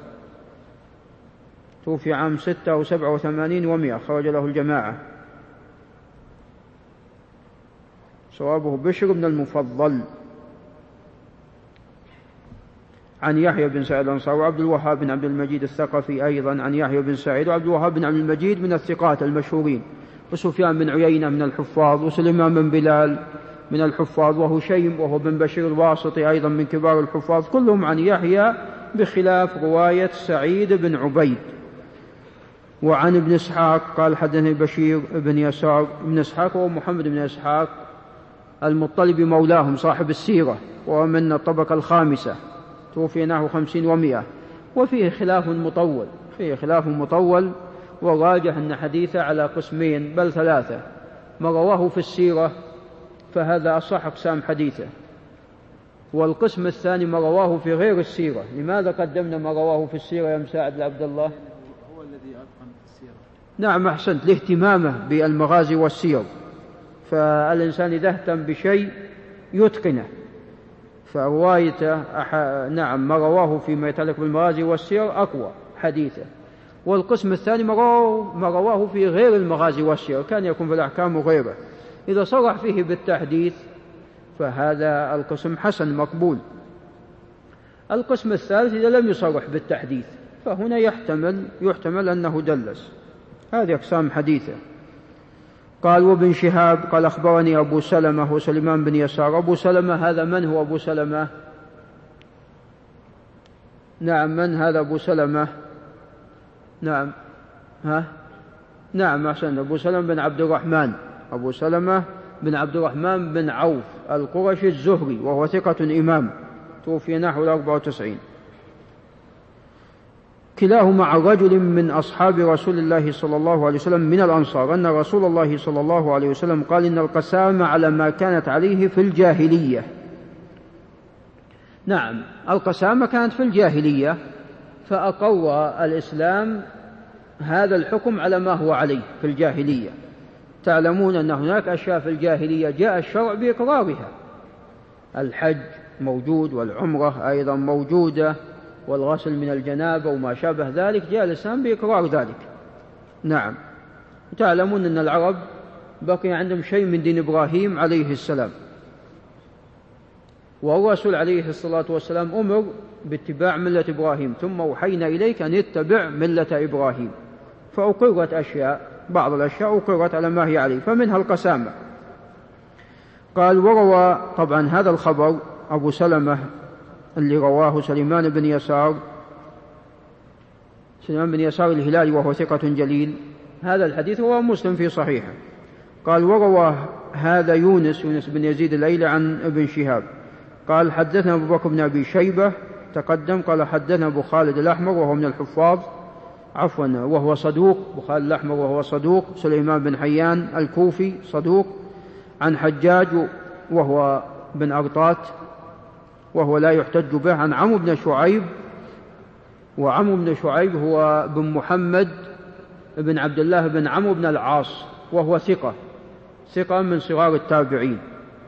توفي عام ستة وسبعة وثمانين ومائة خرج له الجماعة. صوابه بشر بن المفضل. عن يحيى بن سعيد الأنصاري وعبد الوهاب بن عبد المجيد الثقفي أيضا عن يحيى بن سعيد وعبد الوهاب بن عبد المجيد من الثقات المشهورين، وسفيان بن عيينة من الحفاظ، وسليمان بن بلال من الحفاظ، وهشيم وهو بن بشير الواسطي أيضا من كبار الحفاظ، كلهم عن يحيى بخلاف رواية سعيد بن عبيد. وعن ابن إسحاق قال حدثني بشير بن يسار. ابن إسحاق هو محمد بن إسحاق المطلبي مولاهم صاحب السيرة، ومن الطبقة الخامسة، توفي نحو خمسين ومائة. وفيه خلاف مطول فيه خلاف مطول وراجح أن حديثه على قسمين بل ثلاثة: ما رواه في السيرة فهذا أصح أقسام حديثه، والقسم الثاني ما رواه في غير السيرة. لماذا قدمنا ما رواه في السيرة يا مساعد لعبد الله؟ هو الذي أتقن في السيرة. نعم أحسنت، لاهتمامه بالمغازي والسير، فالإنسان إذا اهتم بشيء يتقنه، فروايته أح... نعم ما رواه فيما يتعلق بالمغازي والسير أقوى حديثه. والقسم الثاني ما رواه, ما رواه في غير المغازي والسير، كان يكون في الأحكام وغيره، إذا صرح فيه بالتحديث فهذا القسم حسن مقبول. القسم الثالث إذا لم يصرح بالتحديث فهنا يحتمل يحتمل أنه دلس. هذه أقسام حديثه. قال وابن شهاب قال أخبرني أبو سلمة وسليمان بن يسار. أبو سلمة هذا من هو أبو سلمة؟ نعم من هذا أبو سلمة؟ نعم ها نعم أحسن، أبو سلمة بن عبد الرحمن أبو سلمة بن عبد الرحمن بن عوف القرشي الزهري، وهو ثقة إمام، توفي نحو الأربعة وتسعين. كلاهما عن رجل من أصحاب رسول الله صلى الله عليه وسلم من الأنصار أن رسول الله صلى الله عليه وسلم قال إن القسامة على ما كانت عليه في الجاهلية. نعم القسامة كانت في الجاهلية، فأقر الإسلام هذا الحكم على ما هو عليه في الجاهلية. تعلمون أن هناك أشياء في الجاهلية جاء الشرع بإقرارها، الحج موجود والعمرة أيضا موجودة والغسل من الجنابة وما شابه ذلك، جاء الإسلام بإقرار ذلك. نعم تعلمون أن العرب بقي عندهم شيء من دين إبراهيم عليه السلام، والرسول عليه الصلاة والسلام أمر باتباع ملة إبراهيم، ثم أوحينا إليك أن اتبع ملة إبراهيم، فأقرت أشياء، بعض الأشياء أقرت على ما هي عليه، فمنها القسامة. قال وروى طبعا هذا الخبر أبو سلمة اللي رواه سليمان بن يسار سليمان بن يسار الهلالي وهو ثقة جليل، هذا الحديث هو مسلم في صحيحه. قال وروى هذا يونس يونس بن يزيد الأيلي عن ابن شهاب قال حدثنا أبو بكر بن أبي شيبة تقدم، قال حدثنا أبو خالد الأحمر وهو من الحفاظ عفوا وهو صدوق، أبو خالد الأحمر وهو صدوق، سليمان بن حيان الكوفي صدوق، عن حجاج وهو بن أرطات وهو لا يحتج به، عن عمرو بن شعيب، وعمرو بن شعيب هو بن محمد بن عبد الله بن عمرو بن العاص وهو ثقة ثقة من صغار التابعين،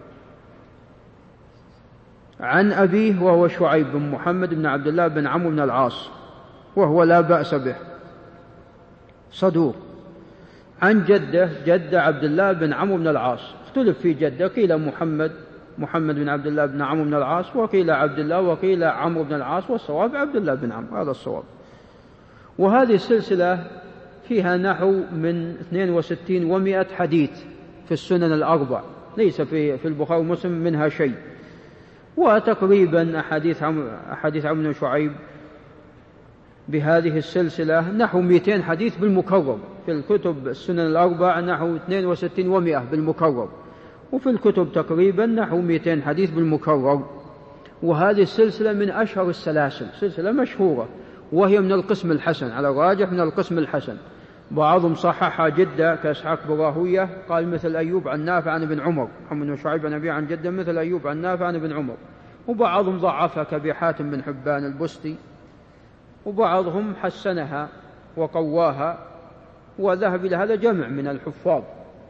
عن أبيه وهو شعيب بن محمد بن عبد الله بن عمرو بن العاص وهو لا بأس به صدوق، عن جده جد عبد الله بن عمرو بن العاص، اختلف في جده، قيل محمد محمد بن عبد الله بن عمرو بن العاص، وقيل عبد الله، وقيل عمرو بن العاص، والصواب عبد الله بن عمرو، هذا الصواب. وهذه السلسلة فيها نحو من اثنين وستين ومائة حديث في السنن الأربع، ليس في في البخاري ومسلم منها شيء. وتقريبا أحاديث أحاديث عمرو بن شعيب بهذه السلسلة نحو مئتين حديث بالمكرر، في الكتب السنن الأربع نحو اثنين وستين ومائة بالمكرر، وفي الكتب تقريبا نحو مئتين حديث بالمكرر. وهذه السلسلة من أشهر السلاسل، سلسلة مشهورة، وهي من القسم الحسن، على الراجح من القسم الحسن. بعضهم صححها جدا كإسحاق بن راهوية، قال مثل أيوب عن نافع عن ابن عمر، محمد بن شعيب عن أبي عن جده مثل أيوب عن نافع عن ابن عمر. وبعضهم ضعفها كأبي حاتم بن حبان البستي، وبعضهم حسنها وقواها، وذهب إلى هذا جمع من الحفاظ.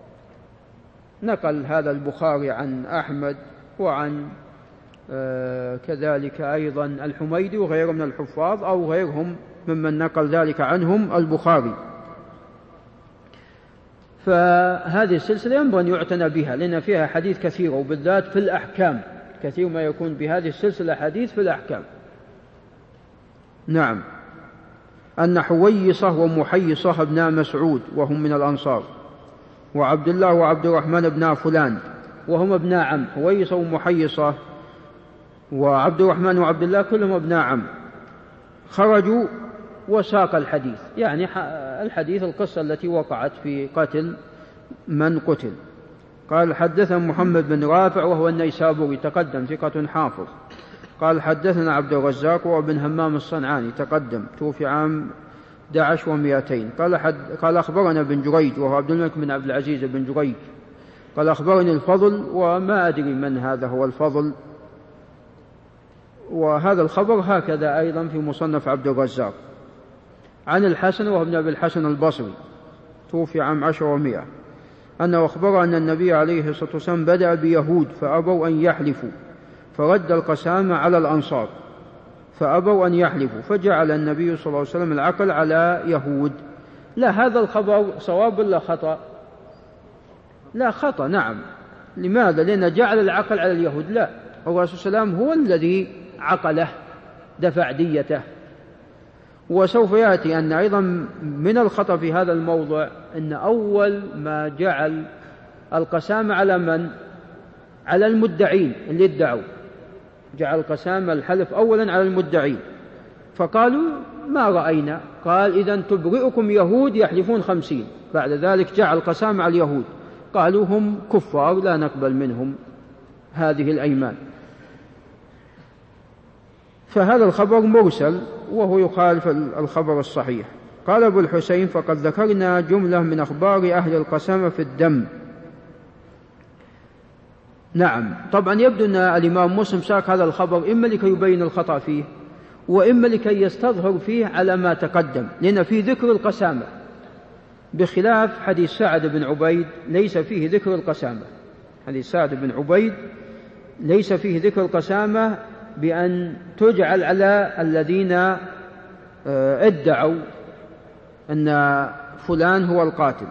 نقل هذا البخاري عن أحمد وعن آه كذلك أيضا الحميدي وغيره من الحفاظ أو غيرهم ممن نقل ذلك عنهم البخاري. فهذه السلسلة ينبغي أن يعتنى بها، لأن فيها حديث كثير، وبالذات في الأحكام كثير ما يكون بهذه السلسلة حديث في الأحكام. نعم. أن حويصة ومحيصة ابن مسعود وهم من الأنصار، وعبد الله وعبد الرحمن بن فلان وهم ابناء عم، حويصة ومحيصة وعبد الرحمن وعبد الله كلهم ابناء عم، خرجوا وساق الحديث، يعني الحديث القصة التي وقعت في قتل من قتل. قال حدثنا محمد بن رافع وهو النيسابوري تقدم ثقة حافظ. قال حدثنا عبد الرزاق وابن همام الصنعاني تقدم توفي عام أحد عشر ومئتين. قال, حد قال أخبرنا بن جريج وهو عبد الملك بن عبد العزيز بن جريج قال أخبرني الفضل، وما أدري من هذا هو الفضل. وهذا الخبر هكذا أيضا في مصنف عبد الرزاق. عن الحسن وهو ابن أبي الحسن البصري توفي عام عشر ومئة أنه أخبر أن النبي عليه الصلاة والسلام بدأ بيهود فأبوا أن يحلفوا، فرد القسامة على الأنصار فأبوا أن يحلفوا، فجعل النبي صلى الله عليه وسلم العقل على يهود. لا، هذا الخبر صواب ولا خطأ؟ لا، خطأ. نعم. لماذا؟ لأن جعل العقل على اليهود. لا، الرسول صلى الله عليه وسلم هو الذي عقله دفع ديته. وسوف يأتي أن أيضا من الخطأ في هذا الموضع أن أول ما جعل القسامة على من؟ على المدعين اللي ادعوا، جعل القسامة الحلف أولا على المدعين، فقالوا ما رأينا، قال إذن تبرئكم يهود يحلفون خمسين. بعد ذلك جعل القسامة على اليهود، قالوا هم كفار لا نقبل منهم هذه الأيمان. فهذا الخبر مرسل وهو يخالف الخبر الصحيح. قال أبو الحسين فقد ذكرنا جملة من أخبار أهل القسامة في الدم. نعم. طبعا يبدو أن الإمام مسلم ساق هذا الخبر إما لكي يبين الخطأ فيه، وإما لكي يستظهر فيه على ما تقدم، لأن فيه ذكر القسامة، بخلاف حديث سعد بن عبيد ليس فيه ذكر القسامة. حديث سعد بن عبيد ليس فيه ذكر القسامة بأن تجعل على الذين ادعوا أن فلان هو القاتل.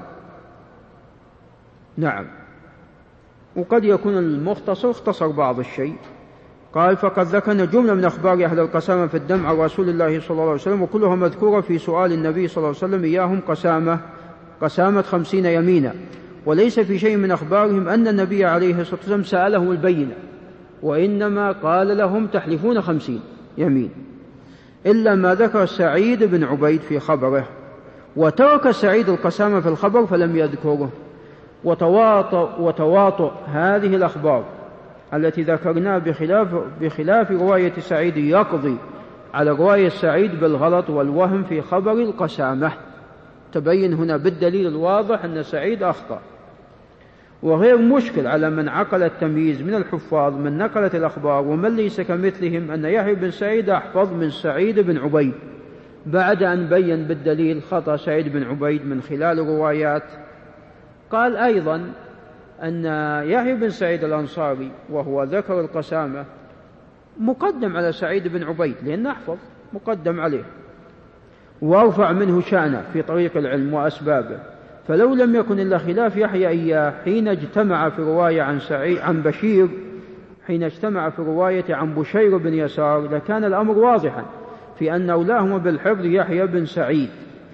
نعم. وقد يكون المختصر اختصر بعض الشيء، قال فقد ذكرنا جملة من أخبار أهل القسامة في الدم عن رسول الله صلى الله عليه وسلم، وكلها مذكورة في سؤال النبي صلى الله عليه وسلم إياهم قسامة قسامة خمسين يمينا، وليس في شيء من أخبارهم أن النبي عليه الصلاة والسلام سألهم البينة، وإنما قال لهم تحلفون خمسين يمين، إلا ما ذكر سعيد بن عبيد في خبره، وترك سعيد القسامة في الخبر فلم يذكره. وتواطؤ, وتواطؤ هذه الأخبار التي ذكرناها بخلاف, بخلاف رواية سعيد يقضي على رواية سعيد بالغلط والوهم في خبر القسامة. تبين هنا بالدليل الواضح أن سعيد أخطأ، وغير مشكل على من عقل التمييز من الحفاظ من نقلة الأخبار ومن ليس كمثلهم أن يحيى بن سعيد أحفظ من سعيد بن عبيد، بعد أن بين بالدليل خطأ سعيد بن عبيد من خلال روايات. قال أيضا أن يحيى بن سعيد الأنصاري وهو ذكر القسامة مقدم على سعيد بن عبيد لأنه أحفظ، مقدم عليه وأرفع منه شأنه في طريق العلم وأسبابه، فلو لم يكن إلا خلاف يحيى إياه حين اجتمع في رواية عن سعيد عن بشير حين اجتمع في رواية عن بشير بن يسار لكان الأمر واضحا في أن أولاهما بالحفظ يحيى بن سعيد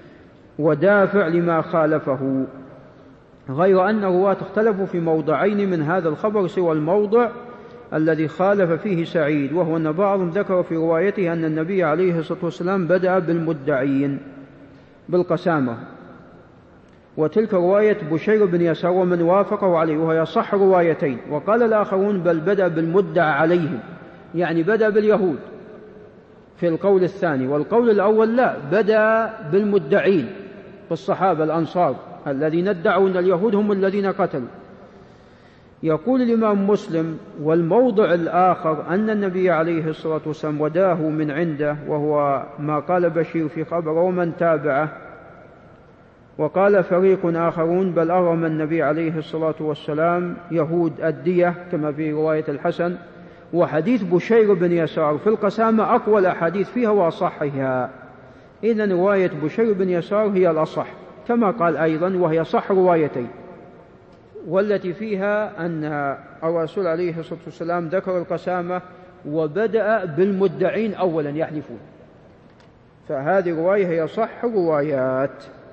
ودافع لما خالفه، غير أن الرواة اختلفوا في موضعين من هذا الخبر سوى الموضع الذي خالف فيه سعيد، وهو أن بعضهم ذكر في روايته أن النبي عليه الصلاة والسلام بدأ بالمدعين بالقسامة، وتلك رواية بشير بن يسار ومن وافقه عليه وهي صح روايتين. وقال الآخرون بل بدأ بالمدعى عليهم، يعني بدأ باليهود في القول الثاني، والقول الأول لا، بدأ بالمدعين بالصحابة الأنصار الذين ادعوا أن اليهود هم الذين قتلوا. يقول الإمام مسلم والموضع الآخر أن النبي عليه الصلاة والسلام وداه من عنده، وهو ما قال بشير في خبر ومن تابعه. وقال فريق آخرون بل أرم النبي عليه الصلاة والسلام يهود الدية كما في رواية الحسن، وحديث بشير بن يسار في القسامة أقوى الأحاديث فيها وأصحها، إذن رواية بشير بن يسار هي الأصح كما قال أيضا، وهي صح روايتين، والتي فيها أن الرسول عليه الصلاة والسلام ذكر القسامة وبدأ بالمدعين أولا يحلفون، فهذه رواية هي صح روايات.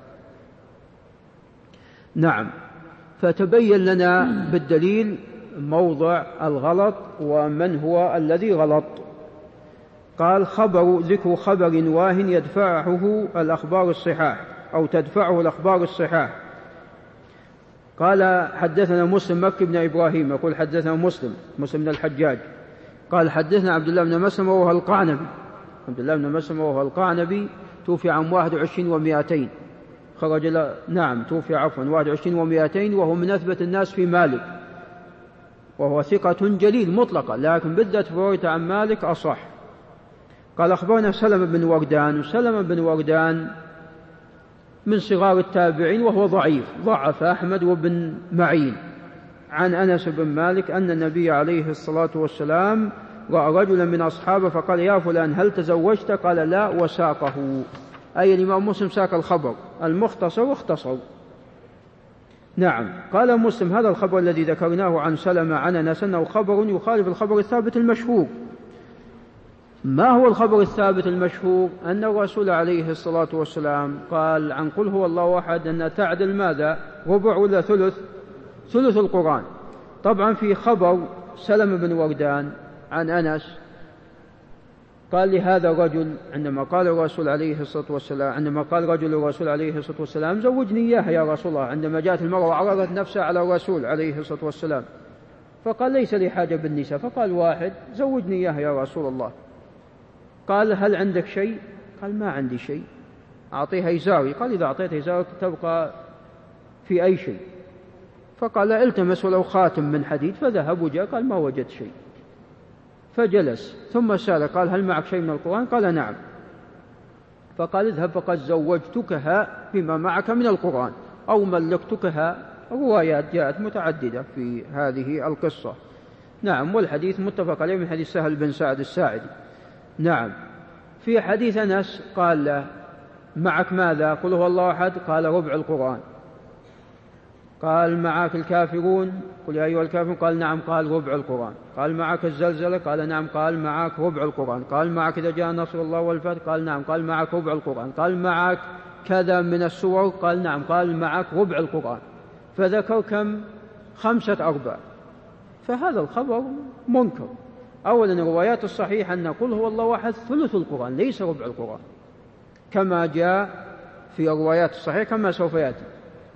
نعم، فتبين لنا بالدليل موضع الغلط ومن هو الذي غلط. قال خبر ذكر خبر واه يدفعه الأخبار الصحاح أو تدفعه الأخبار الصحاح. قال حدثنا مسلم مكي بن إبراهيم، يقول حدثنا مسلم مسلم بن الحجاج قال حدثنا عبد الله بن مسلمة وهو القعنبي، عبد الله بن مسلمة وهو القعنبي توفي عام واحد وعشرين ومائتين، خرج ل... نعم توفي عفوا واحد وعشرين ومائتين، وهو من أثبت الناس في مالك، وهو ثقة جليل مطلقة، لكن بالذات روايته عن مالك أصح. قال أخبرنا سلمة بن وردان، وسلمة بن وردان من صغار التابعين وهو ضعيف، ضعف أحمد وابن معين، عن أنس بن مالك أن النبي عليه الصلاة والسلام رأى رجلا من أصحابه فقال يا فلان هل تزوجت؟ قال لا، وساقه، أي الإمام مسلم ساق الخبر المختصر واختصر. نعم. قال مسلم هذا الخبر الذي ذكرناه عن سلمة عن أنس أنه خبر يخالف الخبر الثابت المشهور. ما هو الخبر الثابت المشهور؟ أن الرسول عليه الصلاة والسلام قال عن قل هو الله أحد أن تعدل ماذا؟ ربع ولا ثلث؟ ثلث القرآن. طبعا في خبر سلمة بن وردان عن أنس قال لهذا الرجل عندما قال الرسول عليه الصلاة والسلام عندما قال رجل الرسول عليه الصلاة والسلام زوجني إياها يا رسول الله، عندما جاءت المرأة وعرضت نفسها على الرسول عليه الصلاة والسلام فقال ليس لي حاجة بالنساء، فقال واحد زوجني إياها يا رسول الله. قال هل عندك شيء؟ قال ما عندي شيء، أعطيها إزاري. قال إذا أعطيت إزارك تبقى في أي شيء. فقال التمس ولو خاتم من حديد، فذهب وجاء قال ما وجدت شيء، فجلس ثم سأل قال هل معك شيء من القرآن؟ قال نعم. فقال اذهب فقد زوجتكها بما معك من القرآن أو ملكتكها. روايات جاءت متعددة في هذه القصة. نعم. والحديث متفق عليه من حديث سهل بن سعد الساعدي. نعم. في حديث أنس قال له معك ماذا؟ قل هو الله أحد، قال ربع القرآن. قال معك الكافرون قل يا أيها الكافرون قال نعم قال ربع القرآن. قال معك الزلزلة قال نعم قال معك ربع القرآن. قال معك إذا جاء نصر الله والفتح قال نعم قال معك ربع القرآن. قال معك كذا من السور قال نعم قال معك ربع القرآن. فذكر كم؟ خمسة أرباع. فهذا الخبر منكر. أولا الروايات الصحيحة أن قل هو الله أحد ثلث القرآن ليس ربع القرآن كما جاء في الروايات الصحيحة كما سوف يأتي.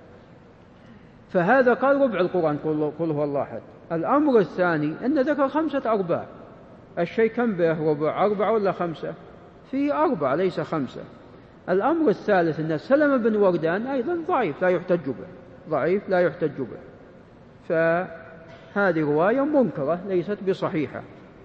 فهذا قال ربع القرآن قل هو الله أحد. الأمر الثاني أن ذكر خمسة أرباع. الشيء كم به ربع؟ أربعة ولا خمسة؟ في أربعة ليس خمسة. الأمر الثالث أن سلم بن وردان أيضا ضعيف لا يحتج به ضعيف لا يحتج به. فهذه رواية منكرة ليست بصحيحة.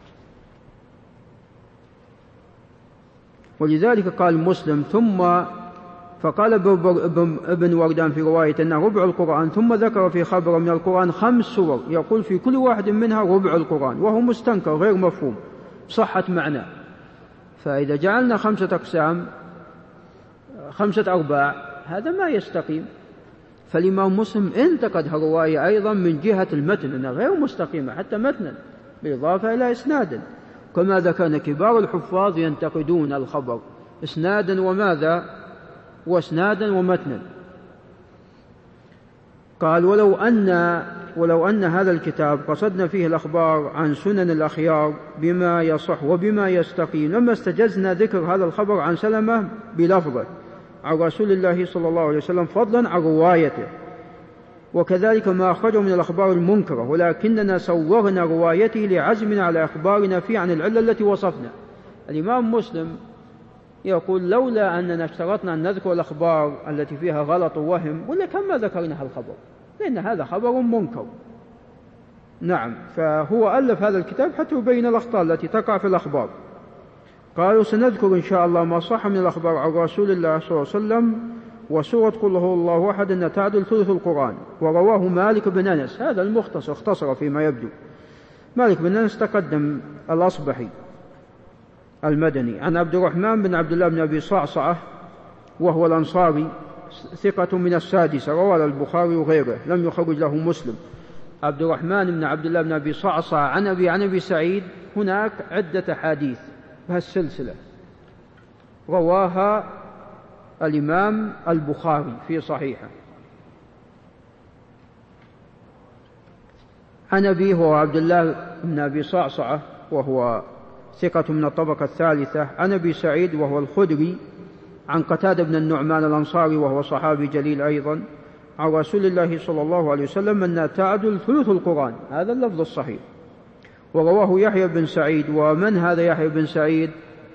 ولذلك قال مسلم ثم فقال ابن وردان في رواية أنه ربع القرآن ثم ذكر في خبر من القرآن خمس سور يقول في كل واحد منها ربع القرآن وهو مستنكر غير مفهوم صحة معناه. فإذا جعلنا خمسة أقسام خمسة أرباع هذا ما يستقيم. فالإمام مسلم انتقد الرواية أيضا من جهة المتن أنها غير مستقيمة حتى متنا بالإضافة إلى إسنادا كما ذكرنا كبار الحفاظ ينتقدون الخبر إسنادا وماذا واسنادا ومتنا. قال ولو أن ولو أن هذا الكتاب قصدنا فيه الأخبار عن سنن الأخيار بما يصح وبما يستقيم لما استجزنا ذكر هذا الخبر عن سلمة بلفظه عن رسول الله صلى الله عليه وسلم فضلا عن روايته وكذلك ما أخرجه من الأخبار المنكرة ولكننا صورنا روايته لعزمنا على أخبارنا فيه عن العلة التي وصفنا. الإمام مسلم يقول لولا أننا اشترطنا أن نذكر الأخبار التي فيها غلط ووهم ولا كما ذكرنا الخبر لأن هذا خبر منكر. نعم فهو ألف هذا الكتاب حتى يبين الأخطاء التي تقع في الأخبار. قالوا سنذكر إن شاء الله ما صح من الأخبار عن رسول الله صلى الله عليه وسلم وسورة قل هو الله أحد أن تعدل ثلث القرآن. ورواه مالك بن أنس هذا المختصر اختصر فيما يبدو. مالك بن أنس تقدم الأصبحي المدني عن عبد الرحمن بن عبد الله بن أبي صعصعة وهو الأنصاري ثقة من السادسة رواه البخاري وغيره لم يخرج له مسلم. عبد الرحمن بن عبد الله بن أبي صعصعة عن أبي عن أبي سعيد هناك عدة حديث بهالسلسلة رواها الإمام البخاري في صحيحه. عن أبيه هو عبد الله بن أبي صعصعة وهو ثقة من الطبقة الثالثة عن أبي سعيد وهو الخدري عن قتادة بن النعمان الأنصاري وهو صحابي جليل أيضا عن رسول الله صلى الله عليه وسلم أن تعدل ثلث القرآن هذا اللفظ الصحيح. ورواه يحيى بن سعيد. ومن هذا يحيى بن سعيد؟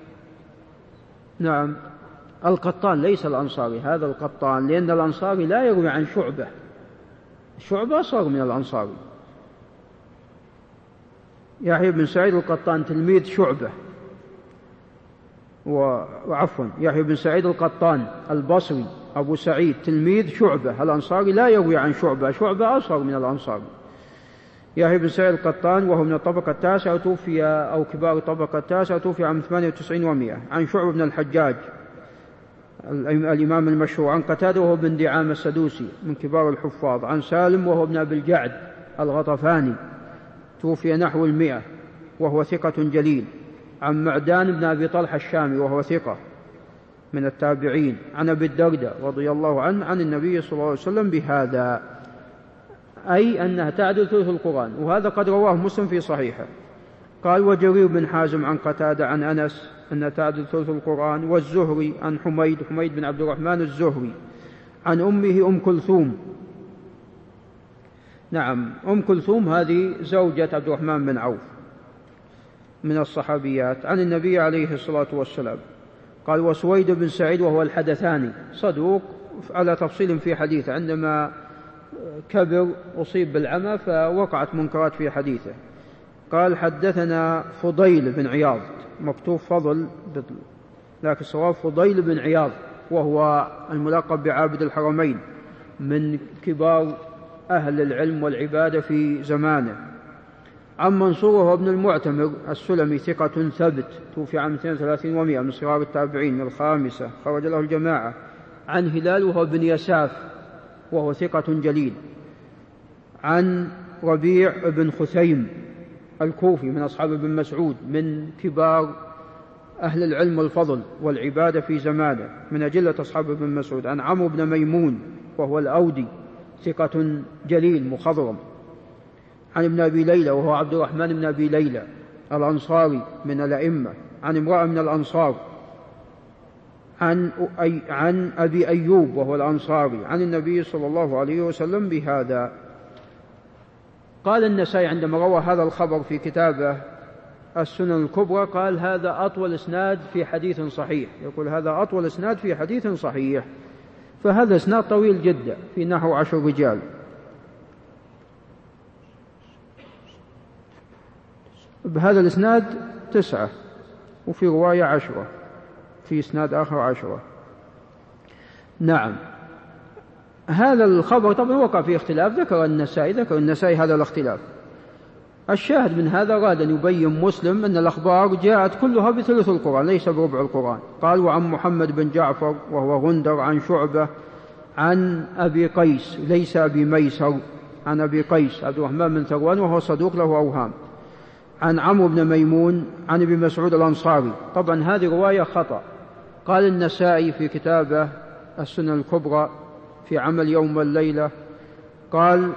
نعم القطان ليس الأنصاري هذا القطان لأن الأنصاري لا يروي عن شعبة شعبة أصغر من الأنصاري. يحيى بن سعيد القطان تلميذ شعبة وعفوا يحيى بن سعيد القطان البصري أبو سعيد تلميذ شعبة الأنصاري لا يروي عن شعبة شعبة أصغر من الأنصاري. يحيى بن سعيد القطان وهو من الطبقة التاسعة توفي أو كبار الطبقة التاسعة توفي عام ثمانية وتسعين ومئة. عن شعبة بن الحجاج الإمام المشهور. عن قتادة وهو بن دعامة السدوسي من كبار الحفاظ. عن سالم وهو ابن أبي الجعد الغطفاني توفي نحو المئة وهو ثقة جليل. عن معدان بن أبي طلحة الشامي وهو ثقة من التابعين. عن أبي الدرداء رضي الله عنه عن النبي صلى الله عليه وسلم بهذا أي أنها تعدل ثلث القرآن وهذا قد رواه مسلم في صحيحه. قال وجرير بن حازم عن قتادة عن أنس أن تعدل ثلث القرآن. والزهري عن حميد حميد بن عبد الرحمن الزهري عن أمه أم كلثوم. نعم أم كلثوم هذه زوجة عبد الرحمن بن عوف من الصحابيات عن النبي عليه الصلاة والسلام. قال وسويد بن سعيد وهو الحدثاني صدوق على تفصيل في حديثه عندما كبر أصيب بالعمى فوقعت منكرات في حديثه. قال حدثنا فضيل بن عياض مكتوب فضل لكن الصواب فضيل بن عياض وهو الملقب بعابد الحرمين من كبار أهل العلم والعبادة في زمانه. عن منصور وهو ابن المعتمر السلمي ثقة ثبت توفي عام اثنين وثلاثين ومئة من صغار التابعين من الخامسة خرج له الجماعة. عن هلال وهو ابن يساف وهو ثقة جليل. عن ربيع بن خثيم الكوفي من أصحاب ابن مسعود، من كبار أهل العلم والفضل والعبادة في زمانه، من أجلة أصحاب ابن مسعود. عن عمرو بن ميمون وهو الأودي ثقة جليل مخضرم. عن ابن أبي ليلى وهو عبد الرحمن بن أبي ليلى الأنصاري من الأئمة، عن امرأة من الأنصار، عن, أي عن أبي أيوب وهو الأنصاري عن النبي صلى الله عليه وسلم بهذا. قال النسائي عندما روى هذا الخبر في كتابه السنن الكبرى قال هذا أطول إسناد في حديث صحيح، يقول هذا أطول إسناد في حديث صحيح، فهذا إسناد طويل جدا في نحو عشر رجال. بهذا الإسناد تسعة، وفي رواية عشرة، في إسناد آخر عشرة. نعم، هذا الخبر طبعا وقع فيه اختلاف، ذكر النسائي ذكر النسائي هذا الاختلاف. الشاهد من هذا أراد أن يبين مسلم أن الأخبار جاءت كلها بثلث القرآن ليس بربع القرآن. قال وعن محمد بن جعفر وهو غندر عن شعبة عن أبي قيس ليس أبي ميسر، عن أبي قيس عبد الرحمن بن ثروان وهو صدوق له أوهام، عن عمرو بن ميمون عن ابي مسعود الأنصاري. طبعا هذه رواية خطأ. قال النسائي في كتابه السنن الكبرى في عمل يوم والليلة قال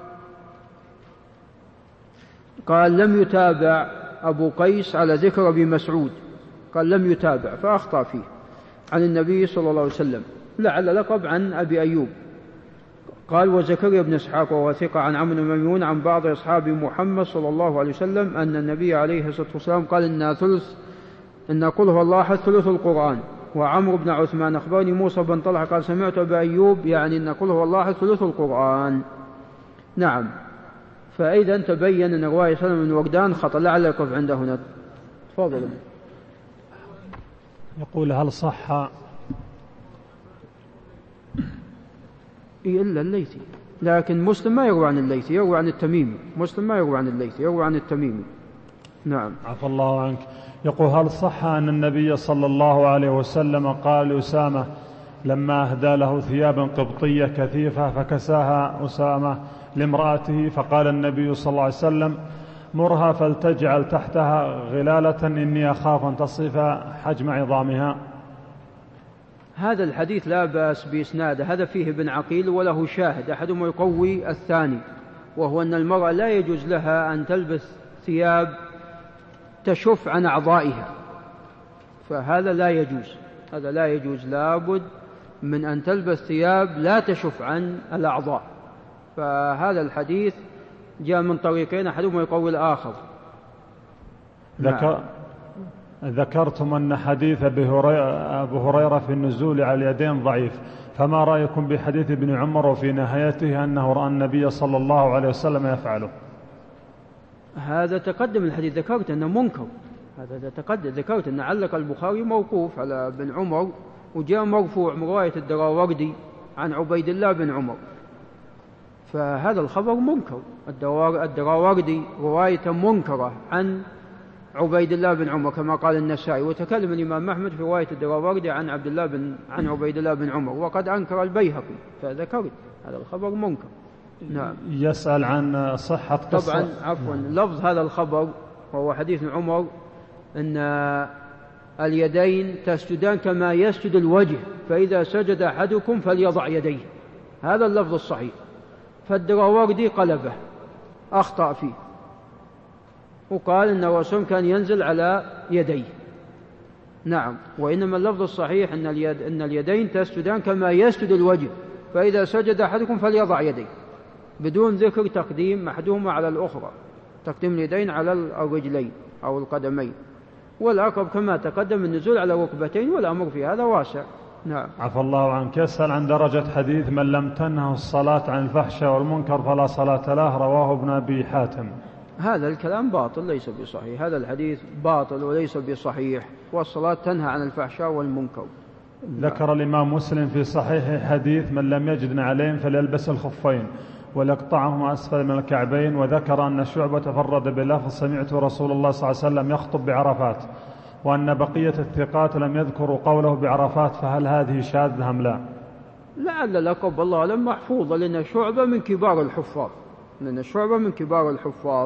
قال لم يتابع أبو قيس على ذكر أبي مسعود، قال لم يتابع فأخطأ فيه عن النبي صلى الله عليه وسلم، لعل لقب عن أبي أيوب. قال وزكريا بن إسحاق وهو ثقة عن عمرو بن ميمون عن بعض أصحاب محمد صلى الله عليه وسلم أن النبي عليه الصلاة والسلام قال إن ثلث إن قل هو الله أحد ثلث القرآن. وعمرو بن عثمان أخبرني موسى بن طلحة قال سمعت أبا أيوب يعني إن قل هو الله أحد ثلث القرآن. نعم، فإذا تبين أن رواية سلمة بن وردان خطأ، لعل يقف عنده هنا. تفضل. يقول هل صح إلا الليثي، لكن مسلم ما يروى عن الليثي، يروى عن التميمي. مسلم ما يروى عن الليثي، يروى عن التميمي. نعم. عفى الله عنك. يقول هل صح أن النبي صلى الله عليه وسلم قال لأسامة لما أهدى له ثيابا قبطية كثيفة فكساها أسامة لامرأته، فقال النبي صلى الله عليه وسلم مرها فلتجعل تحتها غلالة إني أخاف أن تصف حجم عظامها؟ هذا الحديث لا بأس بإسناده، هذا فيه ابن عقيل وله شاهد أحدهما يقوي الثاني، وهو أن المرأة لا يجوز لها أن تلبس ثياب تشف عن أعضائها، فهذا لا يجوز، هذا لا يجوز، لابد من أن تلبس ثياب لا تشف عن الأعضاء. فهذا الحديث جاء من طريقين أحدهما يقوي الآخر. ذكر ذكرتم أن حديث أبو هريرة في النزول على اليدين ضعيف، فما رأيكم بحديث ابن عمر وفي نهايته أنه رأى النبي صلى الله عليه وسلم يفعله؟ هذا تقدم الحديث، ذكرت أنه منكر، هذا تقدم، ذكرت أن علق البخاري موقوف على ابن عمر وجاء مرفوع من رواية الدراوردي عن عبيد الله بن عمر، فهذا الخبر منكر. الدراوردي رواية منكرة عن عبيد الله بن عمر كما قال النسائي، وتكلم الإمام أحمد في رواية الدراوردي عن عبد الله بن عن عبيد الله بن عمر، وقد أنكر البيهقي، فذكرت هذا الخبر منكر. نعم. يسأل عن صحة قصة. طبعا عفوا لفظ هذا الخبر وهو حديث عمر أن اليدين تسجدان كما يسجد الوجه، فإذا سجد أحدكم فليضع يديه، هذا اللفظ الصحيح. فالدراوردي قلبه، أخطأ فيه، وقال إن الرسول كان ينزل على يديه. نعم، وإنما اللفظ الصحيح أن, اليد إن اليدين تسجدان كما يسجد الوجه، فإذا سجد أحدكم فليضع يديه، بدون ذكر تقديم أحدهما على الأخرى، تقديم اليدين على الرجلين أو القدمين، والأقرب كما تقدم النزول على ركبتين، والأمر في هذا واسع. نعم. عفى الله عنك. يسأل عن درجة حديث من لم تنهه الصلاة عن الفحش والمنكر فلا صلاة له، رواه ابن أبي حاتم. هذا الكلام باطل ليس بصحيح، هذا الحديث باطل وليس بصحيح، والصلاة تنهى عن الفحشاء والمنكر. ذكر الإمام مسلم في صحيح حديث من لم يجد نعلين فليلبس الخفين وليقطعهما أسفل من الكعبين، وذكر أن شعبة تفرد بلفظ سمعت رسول الله صلى الله عليه وسلم يخطب بعرفات، وأن بقية الثقات لم يذكروا قوله بعرفات، فهل هذه شاذة أم لا؟ لعل لقب الله أعلم محفوظة، لأن شعبة من كبار الحفاظ لأن شعبة من كبار الحفاظ.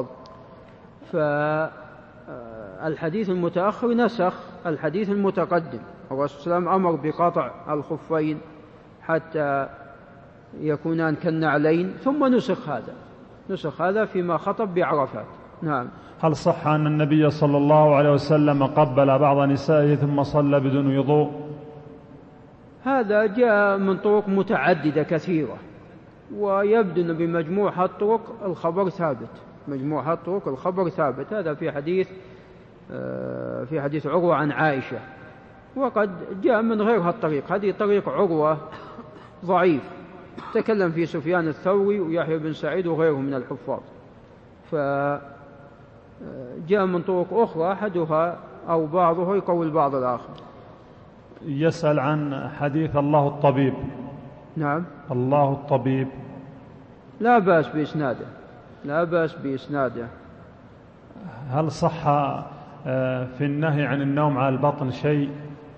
فالحديث المتأخر نسخ الحديث المتقدم. الرسول صلى الله عليه وسلم أمر بقطع الخفين حتى يكونان كالنعلين، ثم نسخ هذا نسخ هذا فيما خطب بعرفات. نعم. هل صح أن النبي صلى الله عليه وسلم قبل بعض نسائه ثم صلى بدون وضوء؟ هذا جاء من طرق متعددة كثيرة، ويبدو أن بمجموع الطرق الخبر ثابت مجموع الطرق الخبر ثابت. هذا في حديث في حديث عروة عن عائشة، وقد جاء من غير هالطريق. هذه طريق عروة ضعيف، تكلم في سفيان الثوري ويحيى بن سعيد وغيرهم من الحفاظ، فجاء من طرق أخرى أحدها أو بعضها يقوي البعض الآخر. يسأل عن حديث الله الطبيب. نعم. الله الطبيب لا بأس بإسناده لا بأس بإسناده. هل صح في النهي عن النوم على البطن شيء؟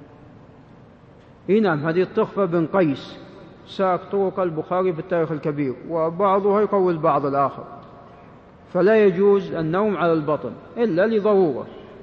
إيه نعم. هذه الطخفة بن قيس ساق طرق البخاري في التاريخ الكبير، وبعضها يقوي البعض الآخر، فلا يجوز النوم على البطن إلا لضرورة.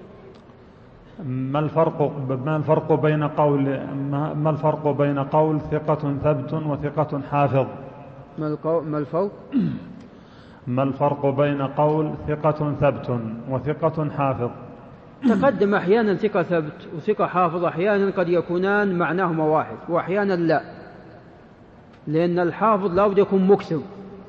ما الفرق ما الفرق بين قول ما الفرق بين قول ثقة ثبت وثقة حافظ؟ ما الفرق ما الفرق بين قول ثقة ثبت وثقة حافظ؟ تقدم أحيانا ثقة ثبت وثقة حافظ، أحيانا قد يكونان معناهما واحد وأحيانا لا، لأن الحافظ لا بد يكون مكثر،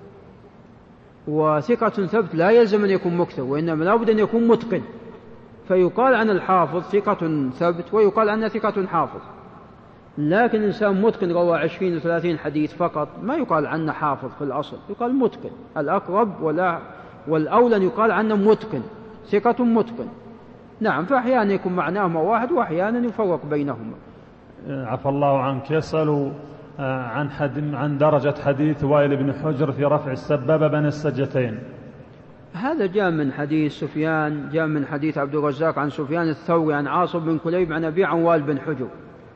وثقة ثبت لا يلزم أن يكون مكثر، وإنما لا بد أن يكون متقن، فيقال عن الحافظ ثقة ثبت ويقال عنه ثقة حافظ. لكن إنسان متقن روى عشرين وثلاثين حديث فقط ما يقال عنه حافظ، في الأصل يقال متقن. الأقرب ولا والأولى يقال عنه متقن، ثقة متقن. نعم. فأحيانا يكون معناهما واحد وأحيانا يفرق بينهما. عفى الله عنك. يسأل عن حد عن درجة حديث وائل بن حجر في رفع السبابة بين السجتين. هذا جاء من حديث سفيان جاء من حديث عبد الرزاق عن سفيان الثوري عن عاصم بن كليب عن أبي عن وائل بن حجر.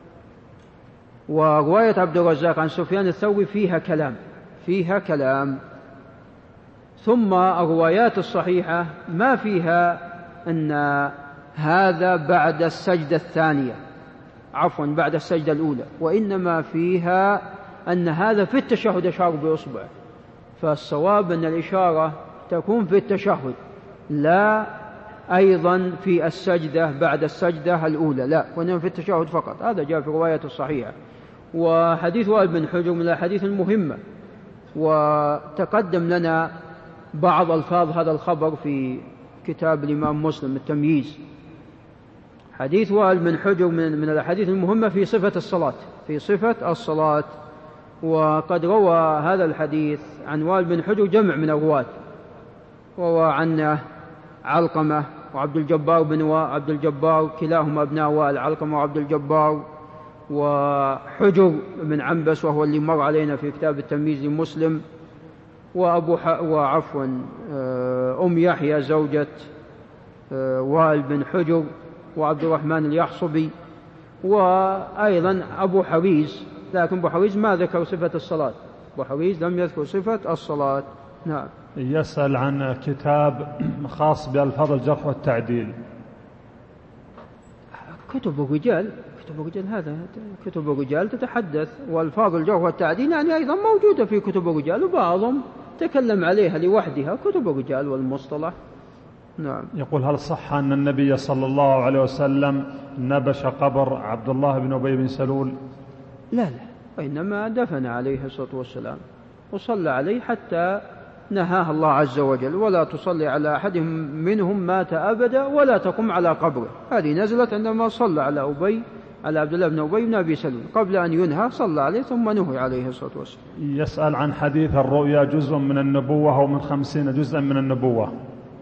ورواية عبد الرزاق عن سفيان الثوري فيها كلام فيها كلام ثم الروايات الصحيحة ما فيها أن هذا بعد السجدة الثانية عفوا بعد السجدة الأولى، وإنما فيها أن هذا في التشهد أشار بإصبعه. فالصواب أن الإشارة تكون في التشهد لا أيضا في السجدة بعد السجدة الأولى، لا، وإنما في التشهد فقط. هذا جاء في رواية الصحيحة. وحديث وائل بن حجر من الحديث المهمة، وتقدم لنا بعض ألفاظ هذا الخبر في كتاب الإمام مسلم التمييز. حديث وائل بن حجر من من الأحاديث المهمة في صفة الصلاة في صفة الصلاة وقد روى هذا الحديث عن وائل بن حجر جمع من الرواة، وروى عنه علقمة وعبد الجبار بن وعبد الجبار كلاهما ابناء وائل، علقمة وعبد الجبار، وحجر بن عنبس وهو اللي مر علينا في كتاب التمييز لمسلم، وأبو ح... وعفوا أم يحيى زوجة وائل بن حجر، وعبد الرحمن اليحصبي، وأيضا أبو حريز، لكن أبو حريز ما ذكر صفة الصلاة أبو حريز لم يذكر صفة الصلاة. نعم. يسأل عن كتاب خاص بألفاظ الجرح والتعديل. كتب الرجال كتب الرجال هذا كتب الرجال تتحدث، والألفاظ الجرح والتعديل يعني أيضا موجودة في كتب الرجال، وبعضهم تكلم عليها لوحدها، كتب الرجال والمصطلح. نعم. يقول هل صح أن النبي صلى الله عليه وسلم نبش قبر عبد الله بن أبي بن سلول؟ لا لا، وإنما دفن عليه الصلاة والسلام وصلى عليه حتى نهاه الله عز وجل: ولا تصلي على أحد منهم مات أبدا ولا تقم على قبره. هذه نزلت عندما صلى على أبي على عبد الله بن أبي بن أبي سلول، قبل أن ينهى صلى عليه ثم نهي عليه الصلاة والسلام. يسأل عن حديث الرؤيا جزء من النبوة أو من خمسين جزءا من النبوة.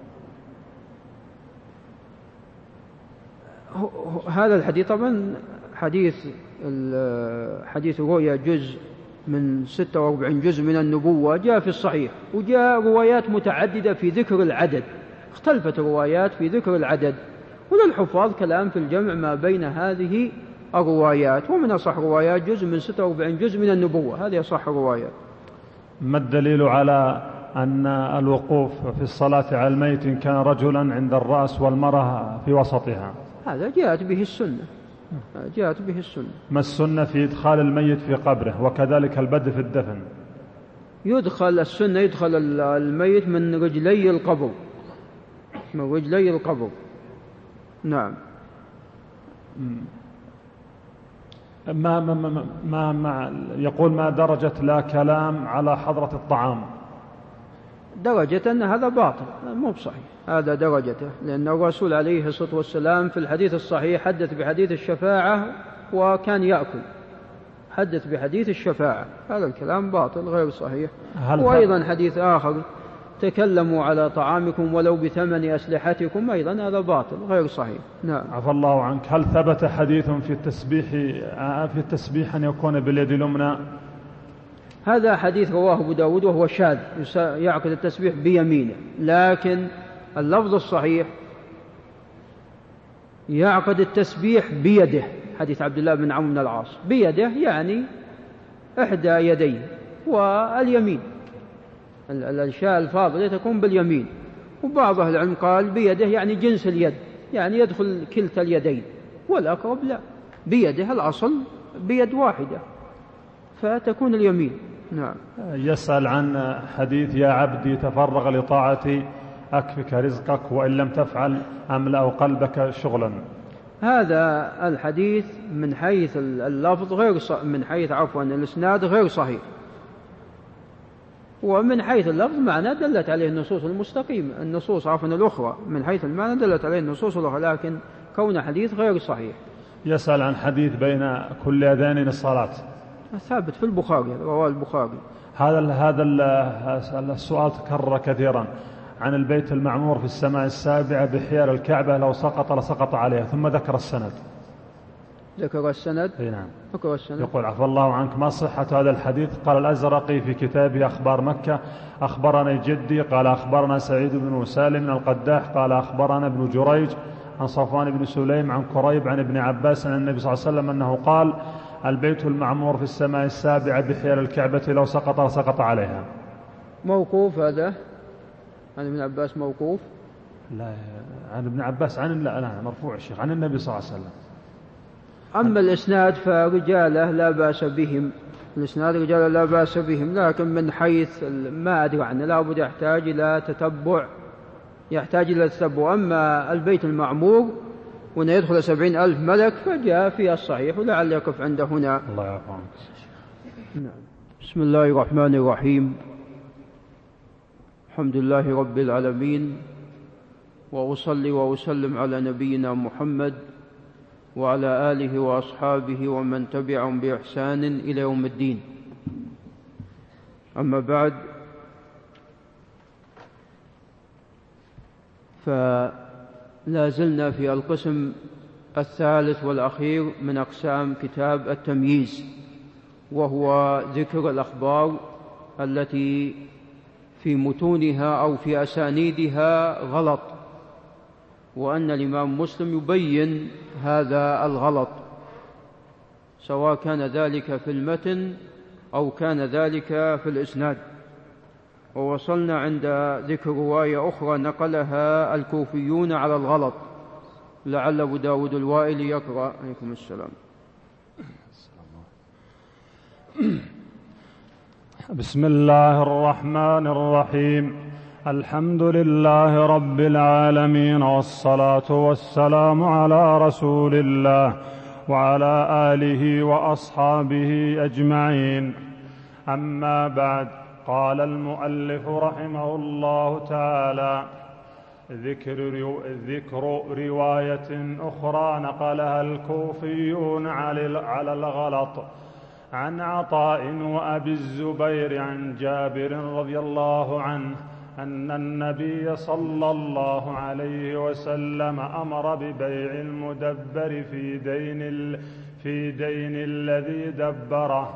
هذا الحديث طبعا حديث حديث الرؤيا جزء من ستة وأربعين جزء من النبوة جاء في الصحيح، وجاء روايات متعددة في ذكر العدد، اختلفت الروايات في ذكر العدد، وللحفاظ كلام في الجمع ما بين هذه الروايات، ومن أصح روايات جزء من ستة وأربعين جزء من النبوة، هذه أصح روايات. ما الدليل على أن الوقوف في الصلاة على الميت إن كان رجلا عند الرأس والمرأة في وسطها؟ هذا جاءت به السنة، جاءت به السنة. ما السنة في إدخال الميت في قبره وكذلك البدء في الدفن؟ يدخل السنة يدخل الميت من رجلي القبر، من رجلي القبر. نعم. ما, ما, ما, ما, ما يقول ما درجة لا كلام على حضرة الطعام؟ درجة أن هذا باطل، مو بصحيح هذا درجته، لأن الرسول عليه الصلاة والسلام في الحديث الصحيح حدث بحديث الشفاعة وكان يأكل، حدث بحديث الشفاعة، هذا الكلام باطل غير صحيح. وأيضا حديث آخر تكلموا على طعامكم ولو بثمن أسلحتكم، أيضا هذا باطل غير صحيح. نعم. عفى الله عنك، هل ثبت حديث في التسبيح في التسبيح أن يكون باليد اليمنى؟ هذا حديث رواه أبو داود وهو شاذ، يعقد التسبيح بيمينه، لكن اللفظ الصحيح يعقد التسبيح بيده، حديث عبد الله بن عمرو بن العاص، بيده يعني إحدى يديه واليمين، الأشياء الفاضلة تكون باليمين. وبعض أهل العلم قال بيده يعني جنس اليد، يعني يدخل كلتا اليدين، والأقرب لا، بيده الأصل بيد واحدة فتكون اليمين. نعم. يسأل عن حديث يا عبدي تفرغ لطاعتي أكفك رزقك وإن لم تفعل أملأ قلبك شغلا. هذا الحديث من حيث اللفظ غير ص... من حيث عفوا الإسناد غير صحيح، ومن حيث اللفظ معنى دلت عليه النصوص المستقيمة، النصوص عفوا الأخرى من حيث المعنى دلت عليه النصوص الأخرى، لكن كون حديث غير صحيح. يسأل عن حديث بين كل أذان الصلاة، ثابت في البخاري، رواه البخاري. هذا هذا السؤال تكرر كثيرا عن البيت المعمور في السماء السابعة بحيال الكعبة لو سقط لسقط عليها، ثم ذكر السند. ذكر السند؟ اي نعم. ذكر السند. يقول عفى الله عنك ما صحة هذا الحديث؟ قال الأزرقي في كتابه أخبار مكة أخبرني جدي قال أخبرنا سعيد بن سالم القداح قال أخبرنا ابن جريج عن صفوان بن سليم عن كريب عن ابن عباس عن النبي صلى الله عليه وسلم أنه قال البيت المعمور في السماء السابعة بحيال الكعبة لو سقط لسقط عليها. موقوف هذا عن ابن عباس؟ موقوف؟ لا عن ابن عباس، عن لا لا مرفوع الشيخ عن النبي صلى الله عليه وسلم. أما الإسناد فرجاله لا بأس بهم، الإسناد رجاله لا بأس بهم، لكن من حيث ما أدري عنه لا بد يحتاج إلى تتبع، يحتاج إلى تتبع. أما البيت المعمور وأن يدخل سبعين ألف ملك فجاء في الصحيح، ولعل يقف عند هنا. الله يعافاك. نعم. بسم الله الرحمن الرحيم، الحمد لله رب العالمين، وأصلي وأسلم على نبينا محمد وعلى آله وأصحابه ومن تبعهم بإحسان إلى يوم الدين. أما بعد، فلا زلنا في القسم الثالث والأخير من أقسام كتاب التمييز، وهو ذكر الأخبار التي في متونها أو في أسانيدها غلط، وأن الإمام مسلم يبين هذا الغلط، سواء كان ذلك في المتن أو كان ذلك في الإسناد. ووصلنا عند ذكر رواية أخرى نقلها الكوفيون على الغلط، لعل أبو داود الوائل يقرأ. عليكم السلام. بسم الله الرحمن الرحيم، الحمد لله رب العالمين، والصلاة والسلام على رسول الله وعلى آله وأصحابه أجمعين. أما بعد، قال المؤلف رحمه الله تعالى: ذكر, ذكر رواية أخرى نقلها الكوفيون على الغلط عن عطاء وأبي الزبير عن جابر رضي الله عنه أن النبي صلى الله عليه وسلم أمر ببيع المدبر في دين, في دين الذي دبره.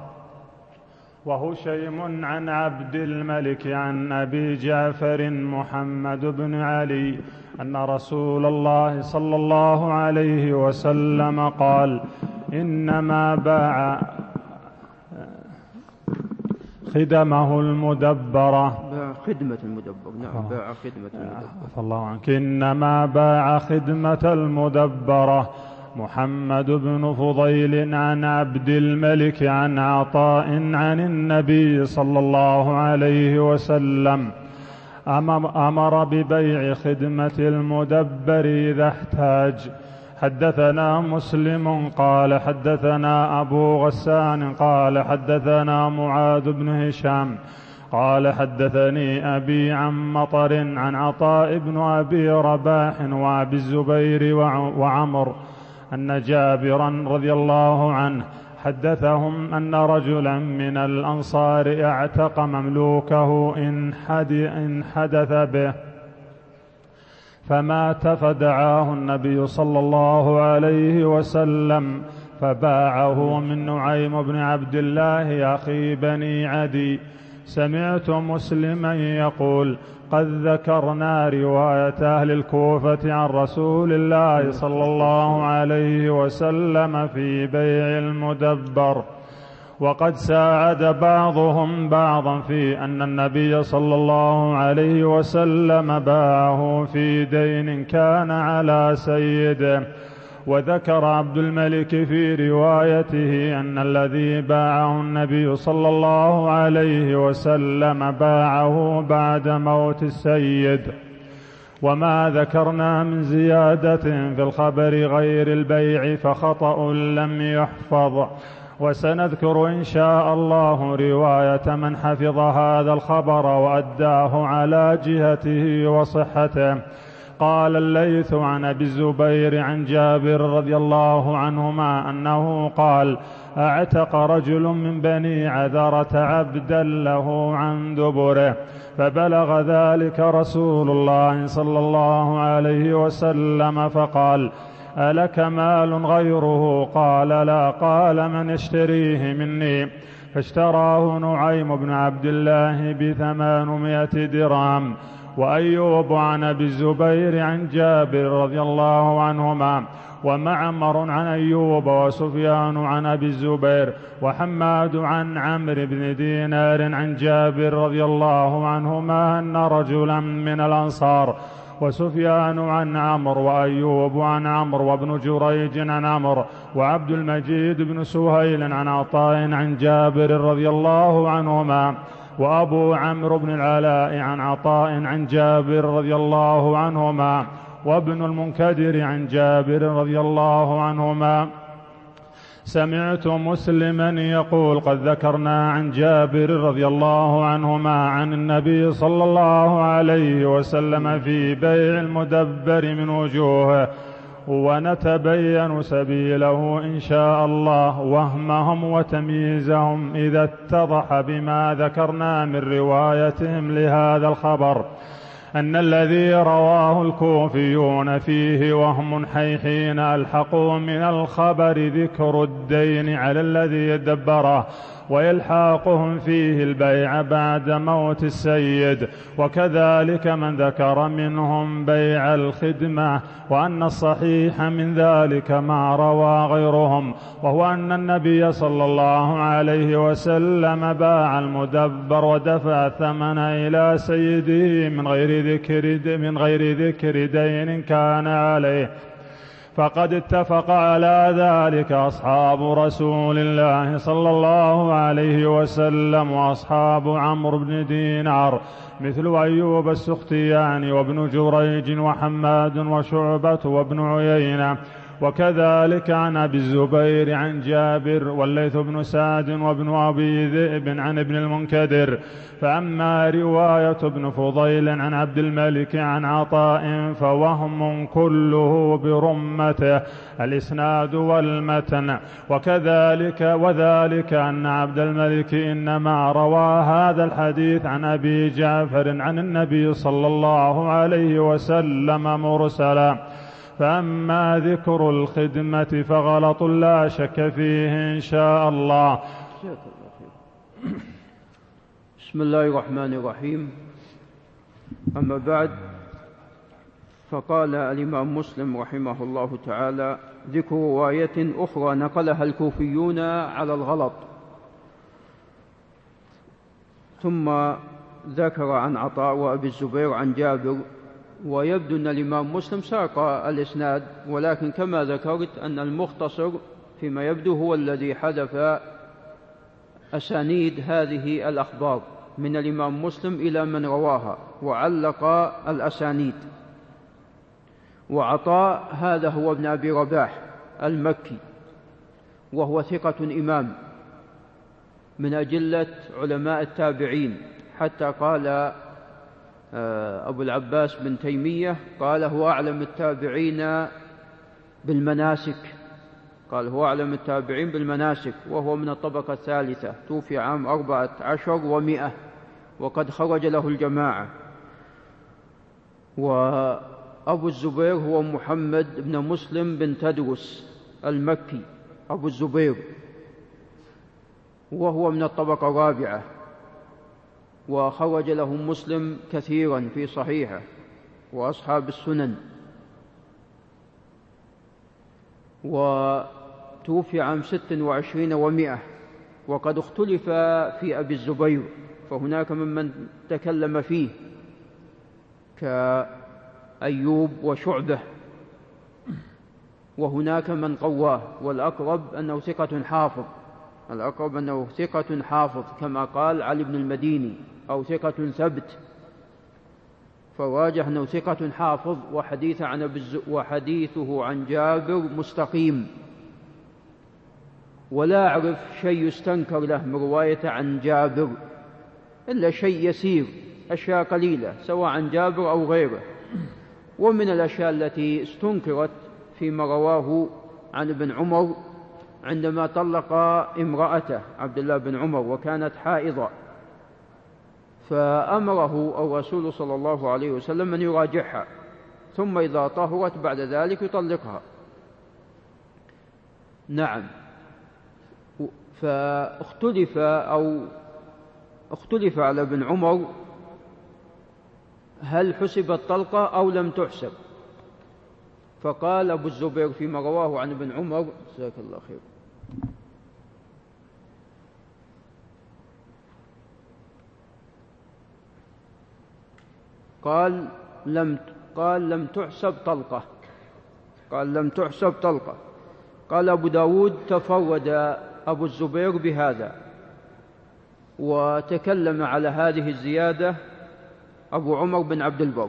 وهشيم عن عبد الملك عن أبي جعفر محمد بن علي أن رسول الله صلى الله عليه وسلم قال: إنما باع خدمه المدبرة خدمة المدبر. نعم باع خدمة المدبر. عفى الله عنك. إنما باع خدمة المدبرة. محمد بن فضيل عن عبد الملك عن عطاء عن النبي صلى الله عليه وسلم أمر ببيع خدمة المدبر إذا احتاج. حدثنا مسلم قال حدثنا أبو غسان قال حدثنا معاذ بن هشام قال حدثني أبي عن مطر عن عطاء بن أبي رباح وأبي الزبير وعمر أن جابرا رضي الله عنه حدثهم أن رجلا من الأنصار اعتق مملوكه إن حدث به فمات، فدعاه النبي صلى الله عليه وسلم فباعه من نعيم بن عبد الله أخي بني عدي. سمعت مسلما يقول قد ذكرنا رواية أهل الكوفة عن رسول الله صلى الله عليه وسلم في بيع المدبر، وقد ساعد بعضهم بعضا في أن النبي صلى الله عليه وسلم باعه في دين كان على سيده. وذكر عبد الملك في روايته أن الذي باعه النبي صلى الله عليه وسلم باعه بعد موت السيد. وما ذكرنا من زيادة في الخبر غير البيع فخطأ لم يحفظ. وسنذكر إن شاء الله رواية من حفظ هذا الخبر وأداه على جهته وصحته. قال الليث عن أبي الزبير عن جابر رضي الله عنهما أنه قال اعتق رجل من بني عذرة عبدا له عن دبره، فبلغ ذلك رسول الله صلى الله عليه وسلم فقال ألك مال غيره؟ قال لا. قال من يشتريه مني؟ فاشتراه نعيم بن عبد الله بثمانمائة درهم. وأيوب عن أبي الزبير عن جابر رضي الله عنهما ومعمر عن أيوب وسفيان عن أبي الزبير وحماد عن عمرو بن دينار عن جابر رضي الله عنهما أن رجلا من الأنصار وسفيان عن عمرو وأيوب عن عمرو وابن جريج عن عمرو وعبد المجيد بن سهيل عن عطاء عن جابر رضي الله عنهما وأبو عمرو بن العلاء عن عطاء عن جابر رضي الله عنهما وابن المنكدر عن جابر رضي الله عنهما. سمعت مسلما يقول قد ذكرنا عن جابر رضي الله عنهما عن النبي صلى الله عليه وسلم في بيع المدبر من وجوه، ونتبين سبيله إن شاء الله وهمهم وتمييزهم إذا اتضح بما ذكرنا من روايتهم لهذا الخبر أن الذي رواه الكوفيون فيه وهم حين ألحقوا من الخبر ذكر الدين على الذي يدبره ويلحاقهم فيه البيع بعد موت السيد، وكذلك من ذكر منهم بيع الخدمة، وأن الصحيح من ذلك ما روى غيرهم، وهو أن النبي صلى الله عليه وسلم باع المدبر ودفع الثمن إلى سيده من غير ذكر من غير ذكر دين كان عليه. فقد اتفق على ذلك أصحاب رسول الله صلى الله عليه وسلم وأصحاب عمرو بن دينار مثل أيوب السختياني وابن جريج وحماد وشعبة وابن عيينة، وكذلك عن أبي الزبير عن جابر والليث بن سعد وابن أبي ذئب عن ابن المنكدر. فأما رواية ابن فضيل عن عبد الملك عن عطاء فوهم كله برمته الإسناد والمتن، وكذلك وذلك أن عبد الملك إنما روى هذا الحديث عن أبي جعفر عن النبي صلى الله عليه وسلم مرسلا. فأما ذكر الخدمة فغلط لا شك فيه إن شاء الله. بسم الله الرحمن الرحيم. أما بعد، فقال الإمام مسلم رحمه الله تعالى ذكر رواية أخرى نقلها الكوفيون على الغلط. ثم ذكر عن عطاء وأبي الزبير عن جابر، ويبدو أن الإمام مسلم ساق الإسناد، ولكن كما ذكرت أن المختصر فيما يبدو هو الذي حذف أسانيد هذه الأخبار من الإمام مسلم إلى من رواها وعلق الأسانيد. وعطاء هذا هو ابن أبي رباح المكي، وهو ثقة إمام من أجلة علماء التابعين، حتى قال أبو العباس بن تيمية قال هو أعلم التابعين بالمناسك، قال هو أعلم التابعين بالمناسك، وهو من الطبقة الثالثة، توفي عام أربعة عشر ومئة، وقد خرج له الجماعة. وأبو الزبير هو محمد بن مسلم بن تدرس المكي أبو الزبير، وهو من الطبقة الرابعة، وخرج له مسلم كثيرا في صحيحه وأصحاب السنن. وتوفي عام ست وعشرين ومئة، وقد اختلف في أبي الزبير، فهناك ممن تكلم فيه كأيوب وشعبة، وهناك من قواه، والأقرب أنه ثقة حافظ، الأقرب أنه ثقة حافظ كما قال علي بن المديني، أو ثقة ثبت، فواجه أنه ثقة حافظ، وحديث عن وحديثه عن جابر مستقيم، ولا أعرف شيء يستنكر له من رواية عن جابر إلا شيء يسير، أشياء قليلة سواء عن جابر أو غيره. ومن الأشياء التي استنكرت فيما رواه عن ابن عمر عندما طلق امرأته عبد الله بن عمر وكانت حائضة، فأمره الرسول صلى الله عليه وسلم أن يراجعها، ثم إذا طهرت بعد ذلك يطلقها. نعم. فاختلف أو اختلف على ابن عمر هل حسبت طلقة أو لم تحسب، فقال أبو الزبير فيما رواه عن ابن عمر جزاك الله خير، قال لم قال لم تحسب طلقة، قال لم تحسب طلقة. قال أبو داود تفرد أبو الزبير بهذا، وتكلم على هذه الزيادة أبو عمر بن عبد البر،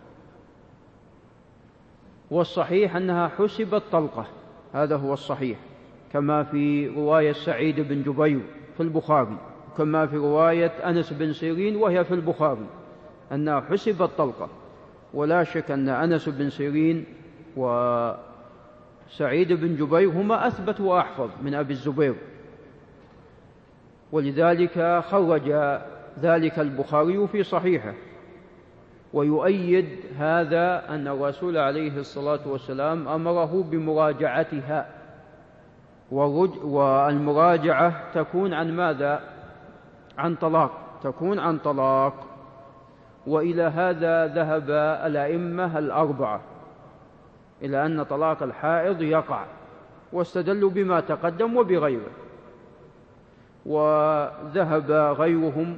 والصحيح أنها حسبت طلقة، هذا هو الصحيح، كما في رواية سعيد بن جبير في البخاري، كما في رواية أنس بن سيرين وهي في البخاري أنها حسبت طلقة. ولا شك أن أنس بن سيرين وسعيد بن جبير هما أثبت وأحفظ من أبي الزبير، ولذلك خرج ذلك البخاري في صحيحه. ويؤيد هذا أن الرسول عليه الصلاة والسلام أمره بمراجعتها، والمراجعة تكون عن ماذا؟ عن طلاق، تكون عن طلاق. وإلى هذا ذهب الأئمة الأربعة، إلى أن طلاق الحائض يقع، واستدلوا بما تقدم وبغيره. وذهب غيرهم،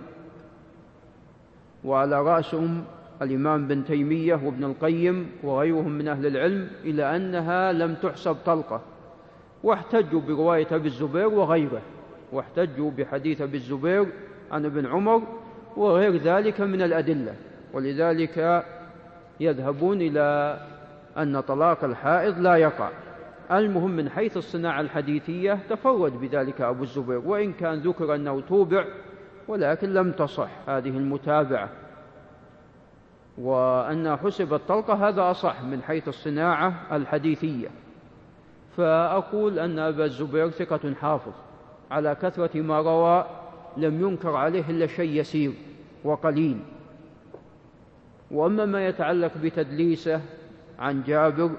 وعلى رأسهم الإمام بن تيمية وابن القيم وغيرهم من أهل العلم، إلى أنها لم تحسب طلقة، واحتجوا برواية أبي الزبير وغيره، واحتجوا بحديث أبي الزبير عن ابن عمر وغير ذلك من الأدلة. ولذلك يذهبون إلى أن طلاق الحائض لا يقع. المهم من حيث الصناعة الحديثية تفرد بذلك أبو الزبير، وإن كان ذكر أنه توبع، ولكن لم تصح هذه المتابعة، وأن حسب الطلقة هذا أصح من حيث الصناعة الحديثية. فأقول أن أبا الزبير ثقة حافظ، على كثرة ما روى لم ينكر عليه إلا شيء يسير وقليل. وأما ما يتعلق بتدليسه عن جابر،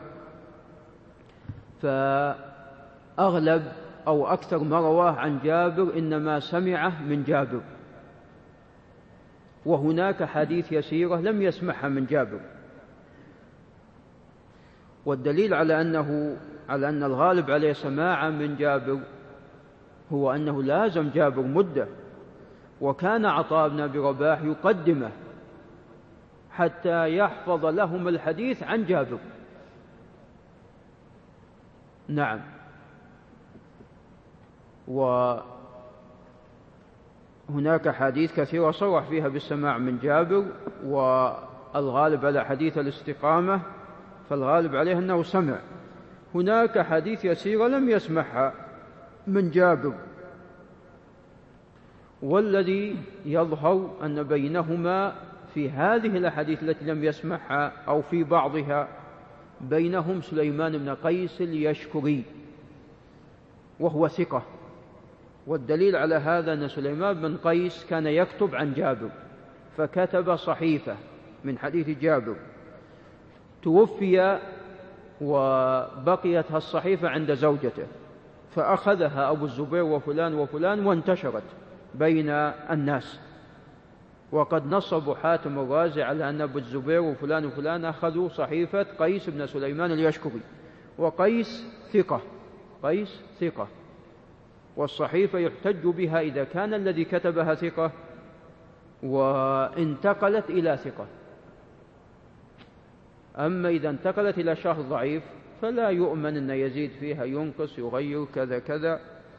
فأغلب أو أكثر ما رواه عن جابر إنما سمعه من جابر، وهناك حديث يسيرة لم يسمعها من جابر. والدليل على أنه على أن الغالب عليه سماعا من جابر هو أنه لازم جابر مدة، وكان عطاء بن أبي رباح يقدمه حتى يحفظ لهم الحديث عن جابر. نعم. وهناك حديث كثيرة صرح فيها بالسماع من جابر، والغالب على حديث الاستقامة فالغالب عليه أنه سمع. هناك حديث يسيرة لم يسمعها من جابر، والذي يظهر أن بينهما في هذه الأحاديث التي لم يسمعها أو في بعضها بينهم سليمان بن قيس اليشكري وهو ثقة. والدليل على هذا أن سليمان بن قيس كان يكتب عن جابر، فكتب صحيفة من حديث جابر، توفي وبقيت الصحيفة عند زوجته، فأخذها أبو الزبير وفلان وفلان وانتشرت بين الناس. وقد نص أبو حاتم الرازي على أن أبو الزبير وفلان وفلان أخذوا صحيفة قيس بن سليمان اليشكري، وقيس ثقة، قيس ثقة، والصحيفة يحتج بها إذا كان الذي كتبها ثقة وانتقلت إلى ثقة. أما إذا انتقلت إلى شخص ضعيف فلا يؤمن أن يزيد فيها، ينقص، يغير، كذا كذا.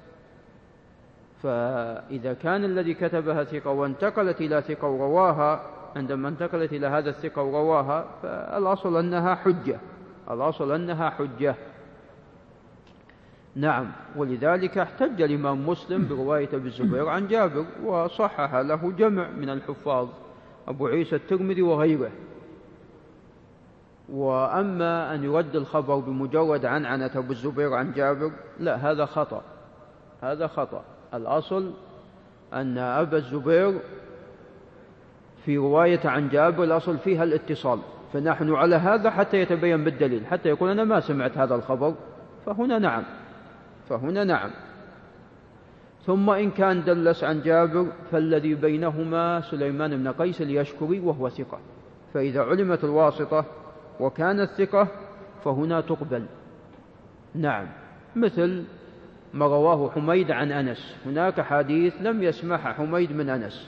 فإذا كان الذي كتبها ثقة وانتقلت إلى ثقة ورواها، عندما انتقلت إلى هذا الثقة ورواها، فالأصل أنها حجة، الأصل أنها حجة. نعم. ولذلك احتج الإمام مسلم برواية أبي الزبير عن جابر، وصحح له جمع من الحفاظ، أبو عيسى الترمذي وغيره. وأما أن يرد الخبر بمجرد عنعنة أبو الزبير عن جابر، لا، هذا خطأ، هذا خطأ. الأصل أن أبا الزبير في رواية عن جابر الأصل فيها الاتصال، فنحن على هذا حتى يتبين بالدليل، حتى يقول أنا ما سمعت هذا الخبر، فهنا نعم، فهنا نعم. ثم إن كان دلس عن جابر فالذي بينهما سليمان بن قيس اليشكري وهو ثقة، فإذا علمت الواسطة وكانت ثقة فهنا تقبل. نعم. مثل ما رواه حميد عن أنس، هناك حديث لم يسمعها حميد من أنس،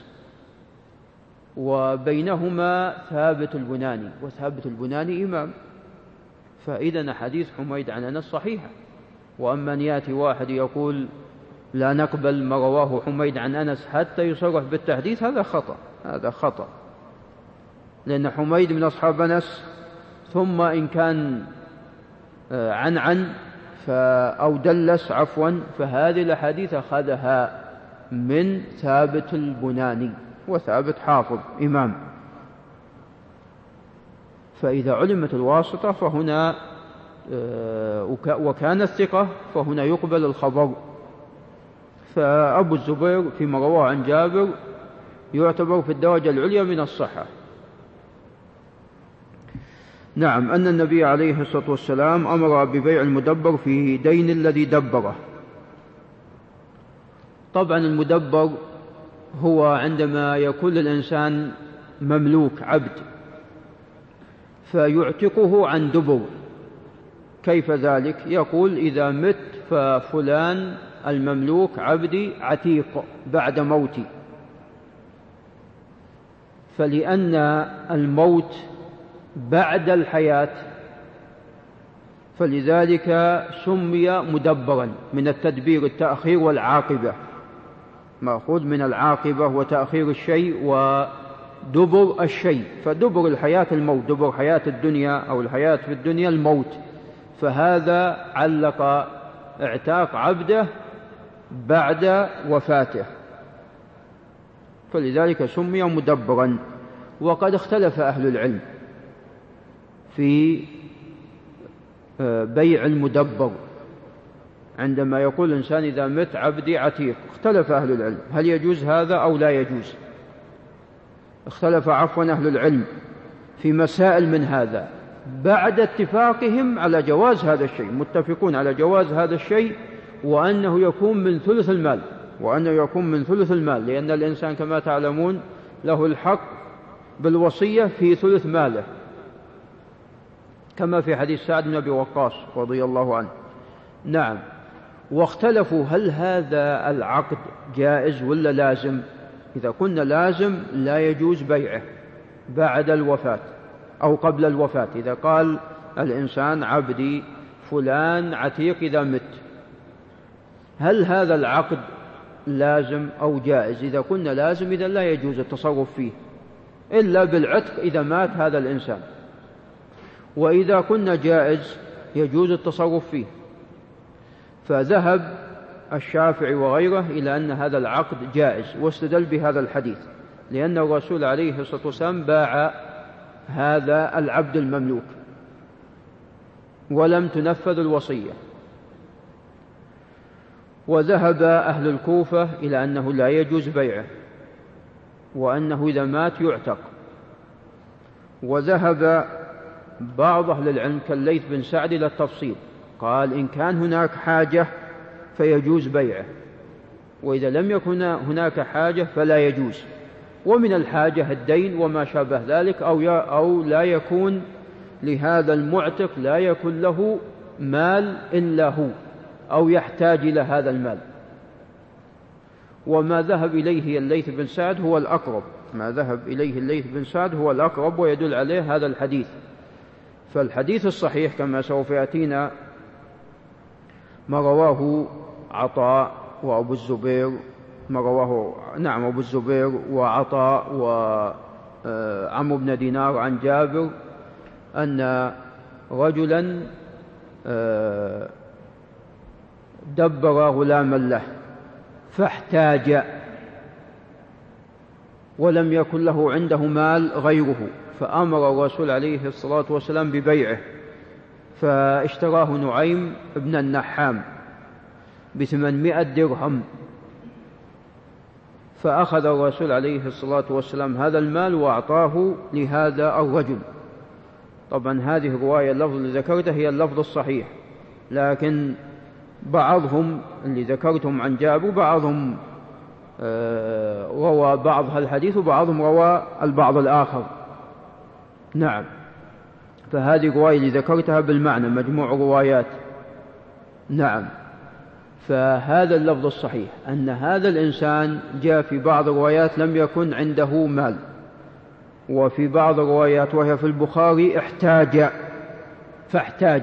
وبينهما ثابت البناني، وثابت البناني إمام، فإذا حديث حميد عن أنس صحيحة. وأما أن يأتي واحد يقول لا نقبل ما رواه حميد عن أنس حتى يصرح بالتحديث، هذا خطأ، هذا خطأ، لأن حميد من أصحاب أنس. ثم إن كان عن عن أو دلس عفوا، فهذه الأحاديث أخذها من ثابت البناني، وثابت حافظ إمام. فإذا علمت الواسطة فهنا وكان الثقة فهنا يقبل الخبر. فأبو الزبير فيما رواه عن جابر يعتبر في الدرجة العليا من الصحة. نعم. أن النبي عليه الصلاة والسلام أمر ببيع المدبر في دين الذي دبره. طبعا المدبر هو عندما يكون الإنسان مملوك عبد فيعتقه عن دبر. كيف ذلك؟ يقول إذا مت ففلان المملوك عبدي عتيق بعد موتي، فلأن الموت بعد الحياة فلذلك سمي مدبرا، من التدبير التأخير والعاقبة، مأخوذ من العاقبة وتأخير الشيء ودبر الشيء. فدبر الحياة الموت، دبر حياة الدنيا أو الحياة في الدنيا الموت، فهذا علق اعتاق عبده بعد وفاته، فلذلك سمي مدبرا. وقد اختلف أهل العلم في بيع المدبر، عندما يقول الإنسان إذا مت عبدي عتيق، اختلف أهل العلم هل يجوز هذا أو لا يجوز. اختلف عفوا أهل العلم في مسائل من هذا بعد اتفاقهم على جواز هذا الشيء، متفقون على جواز هذا الشيء، وأنه يكون من ثلث المال، وأنه يكون من ثلث المال، لأن الإنسان كما تعلمون له الحق بالوصية في ثلث ماله، كما في حديث سعد بن أبي وقاص رضي الله عنه. نعم. واختلفوا هل هذا العقد جائز ولا لازم. إذا كنا لازم لا يجوز بيعه بعد الوفاة أو قبل الوفاة. إذا قال الإنسان عبدي فلان عتيق إذا مت، هل هذا العقد لازم أو جائز؟ إذا كنا لازم إذا لا يجوز التصرف فيه إلا بالعتق إذا مات هذا الإنسان، وإذا كنا جائز يجوز التصرف فيه. فذهب الشافعي وغيره إلى أن هذا العقد جائز، واستدل بهذا الحديث، لأن الرسول عليه الصلاة والسلام باع هذا العبد المملوك ولم تنفذ الوصية. وذهب أهل الكوفة إلى أنه لا يجوز بيعه، وأنه إذا مات يعتق. وذهب بعض أهل العلم كالليث بن سعد إلى التفصيل، قال إن كان هناك حاجة فيجوز بيعه، وإذا لم يكن هناك حاجة فلا يجوز. ومن الحاجة الدين وما شابه ذلك، أو, أو لا يكون لهذا المعتق لا يكون له مال إلا هو، أو يحتاج إلى هذا المال. وما ذهب إليه الليث بن سعد هو الأقرب، ما ذهب إليه الليث بن سعد هو الأقرب، ويدل عليه هذا الحديث. فالحديث الصحيح كما سوف يأتينا ما رواه عطاء وأبو الزبير، ما رواه نعم أبو الزبير وعطاء وعمرو بن دينار عن جابر أن رجلا دبر غلاما له فاحتاج ولم يكن له عنده مال غيره، فأمر الرسول عليه الصلاة والسلام ببيعه، فاشتراه نعيم ابن النحام بثمانمائة درهم. فأخذ الرسول عليه الصلاة والسلام هذا المال وأعطاه لهذا الرجل. طبعا هذه الرواية اللفظ اللي ذكرته هي اللفظ الصحيح، لكن بعضهم اللي ذكرتهم عن جابر بعضهم روى بعض الحديث وبعضهم روى البعض الآخر. نعم، فهذه الرواية اللي ذكرتها بالمعنى مجموع روايات. نعم، فهذا اللفظ الصحيح أن هذا الإنسان جاء في بعض الروايات لم يكن عنده مال، وفي بعض الروايات وهي في البخاري احتاج فاحتاج.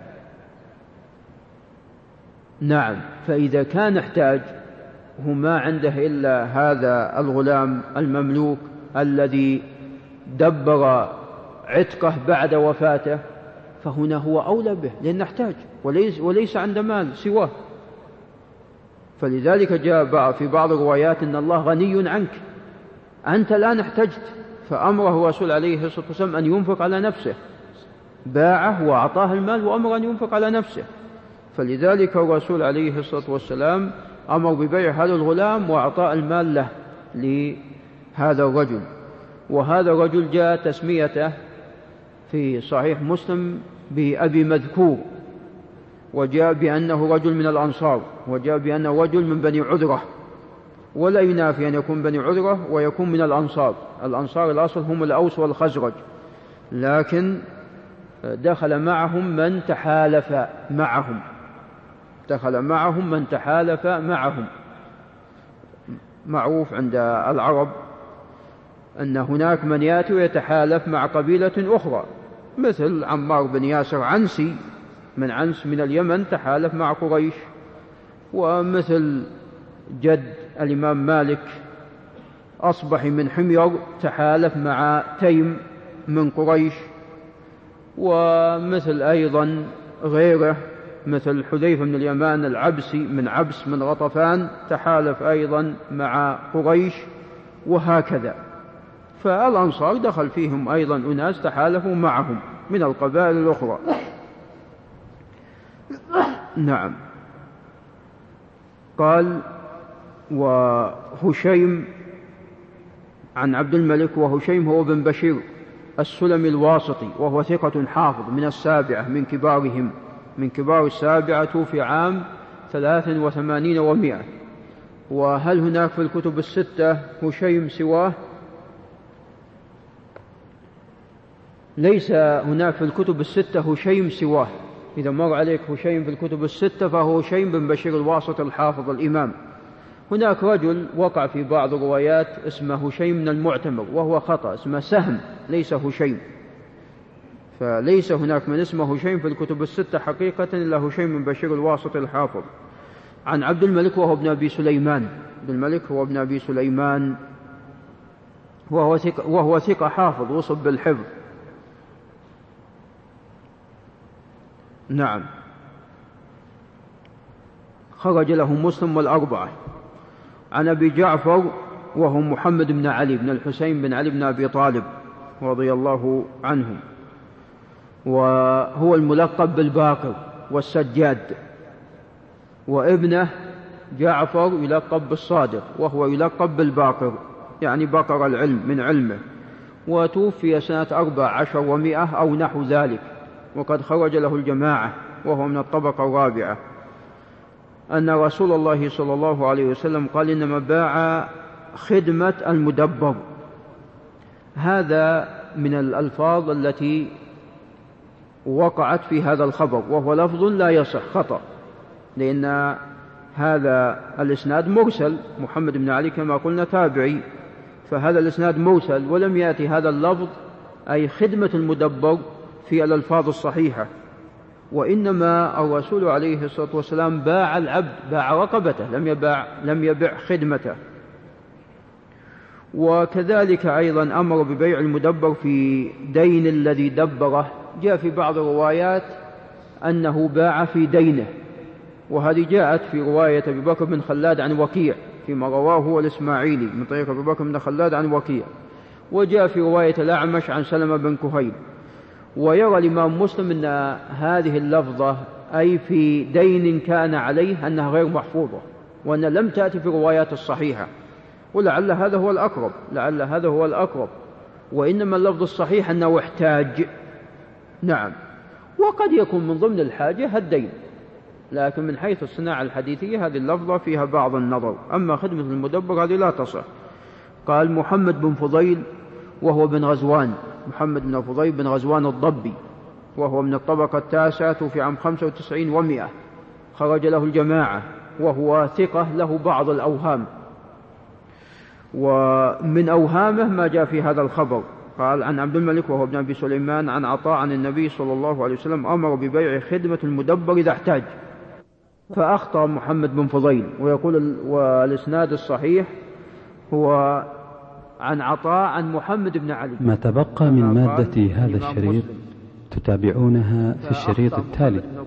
نعم، فإذا كان احتاج هو ما عنده إلا هذا الغلام المملوك الذي دبر عتقه بعد وفاته، فهنا هو أولى به لأنه احتاج وليس, وليس عنده مال سواه. فلذلك جاء في بعض الروايات إن الله غني عنك، أنت الآن احتجت، فأمره الرسول عليه الصلاة والسلام أن ينفق على نفسه، باعه وأعطاه المال وأمر أن ينفق على نفسه. فلذلك الرسول عليه الصلاة والسلام أمر ببيع هذا الغلام وأعطاء المال له لهذا الرجل. وهذا الرجل جاء تسميته في صحيح مسلم بأبي مذكور، وجاء بأنه رجل من الأنصار، وجاء بأنه رجل من بني عذرة، ولا ينافي أن يكون بني عذرة ويكون من الأنصار. الأنصار الأصل هم الأوس والخزرج، لكن دخل معهم من تحالف معهم دخل معهم من تحالف معهم معروف عند العرب أن هناك من يأتي ويتحالف مع قبيلة أخرى، مثل عمار بن ياسر عنسي من عنس من اليمن تحالف مع قريش، ومثل جد الإمام مالك أصبحي من حمير تحالف مع تيم من قريش، ومثل أيضا غيره مثل حذيفة من اليمان العبسي من عبس من غطفان تحالف أيضا مع قريش، وهكذا. فالأنصار دخل فيهم أيضا أناس تحالفوا معهم من القبائل الأخرى. نعم، قال وهشيم عن عبد الملك، وهشيم هو بن بشير السلمي الواسطي، وهو ثقة حافظ من السابعة من كبارهم من كبار السابعة، توفي عام ثلاث وثمانين ومائة. وهل هناك في الكتب الستة هشيم سواه؟ ليس هناك في الكتب الستة هشيم سواه. إذا مر عليك هشيم في الكتب الستة فهو هشيم بن بشير الواسطي الحافظ الإمام، هناك رجل وقع في بعض الروايات اسمه هشيم بن المعتمر، وهو خطأ، اسمه سهم ليس هشيم، فليس هناك من اسمه هشيم في الكتب الستة حقيقة إلا هشيم بن بشير الواسطي الحافظ. عن عبد الملك وهو ابن أبي سليمان، عبد الملك هو ابن أبي سليمان وهو ثقة, وهو ثقة حافظ وصف بالحفظ. نعم، خرج له مسلم والأربعة. عن أبي جعفر وهو محمد بن علي بن الحسين بن علي بن أبي طالب رضي الله عنه، وهو الملقب بالباقر والسجاد، وابنه جعفر يلقب بالصادق وهو يلقب بالباقر، يعني بقر العلم من علمه، وتوفي سنة أربع عشر ومئة أو نحو ذلك، وقد خرج له الجماعة وهو من الطبقة الرابعة، أن رسول الله صلى الله عليه وسلم قال إنما باع خدمة المدبر. هذا من الألفاظ التي وقعت في هذا الخبر، وهو لفظ لا يصح، خطأ، لأن هذا الإسناد مرسل، محمد بن علي كما قلنا تابعي، فهذا الإسناد مرسل، ولم يأتي هذا اللفظ أي خدمة المدبر في الألفاظ الصحيحة، وإنما الرسول عليه الصلاة والسلام باع العبد، باع رقبته، لم يباع لم يبع خدمته. وكذلك أيضا أمر ببيع المدبر في دين الذي دبره، جاء في بعض الروايات أنه باع في دينه، وهذه جاءت في رواية أبي بكر بن خلاد عن وكيع فيما رواه هو الإسماعيلي من طريق أبي بكر بن خلاد عن وكيع، وجاء في رواية الأعمش عن سلمة بن كهيل. ويرى الإمام مسلم أن هذه اللفظة أي في دين كان عليه أنها غير محفوظة، وأن لم تأتي في الروايات الصحيحة، ولعل هذا هو الأقرب، لعل هذا هو الأقرب، وإنما اللفظ الصحيح أنه احتاج. نعم، وقد يكون من ضمن الحاجة الدين، لكن من حيث الصناعة الحديثية هذه اللفظة فيها بعض النظر، أما خدمة المدبر هذه لا تصح. قال محمد بن فضيل وهو بن غزوان، محمد بن فضيل بن غزوان الضبي، وهو من الطبقة التاسعة في عام خمسة وتسعين ومئة، خرج له الجماعة، وهو ثقة له بعض الأوهام، ومن أوهامه ما جاء في هذا الخبر. قال عن عبد الملك وهو ابن أبي سليمان عن عطاء عن النبي صلى الله عليه وسلم أمر ببيع خدمة المدبر إذا احتاج، فأخطأ محمد بن فضيل. ويقول والإسناد الصحيح هو عن عطاء عن محمد بن علي. ما تبقى من مادة هذا الشريط تتابعونها في الشريط التالي.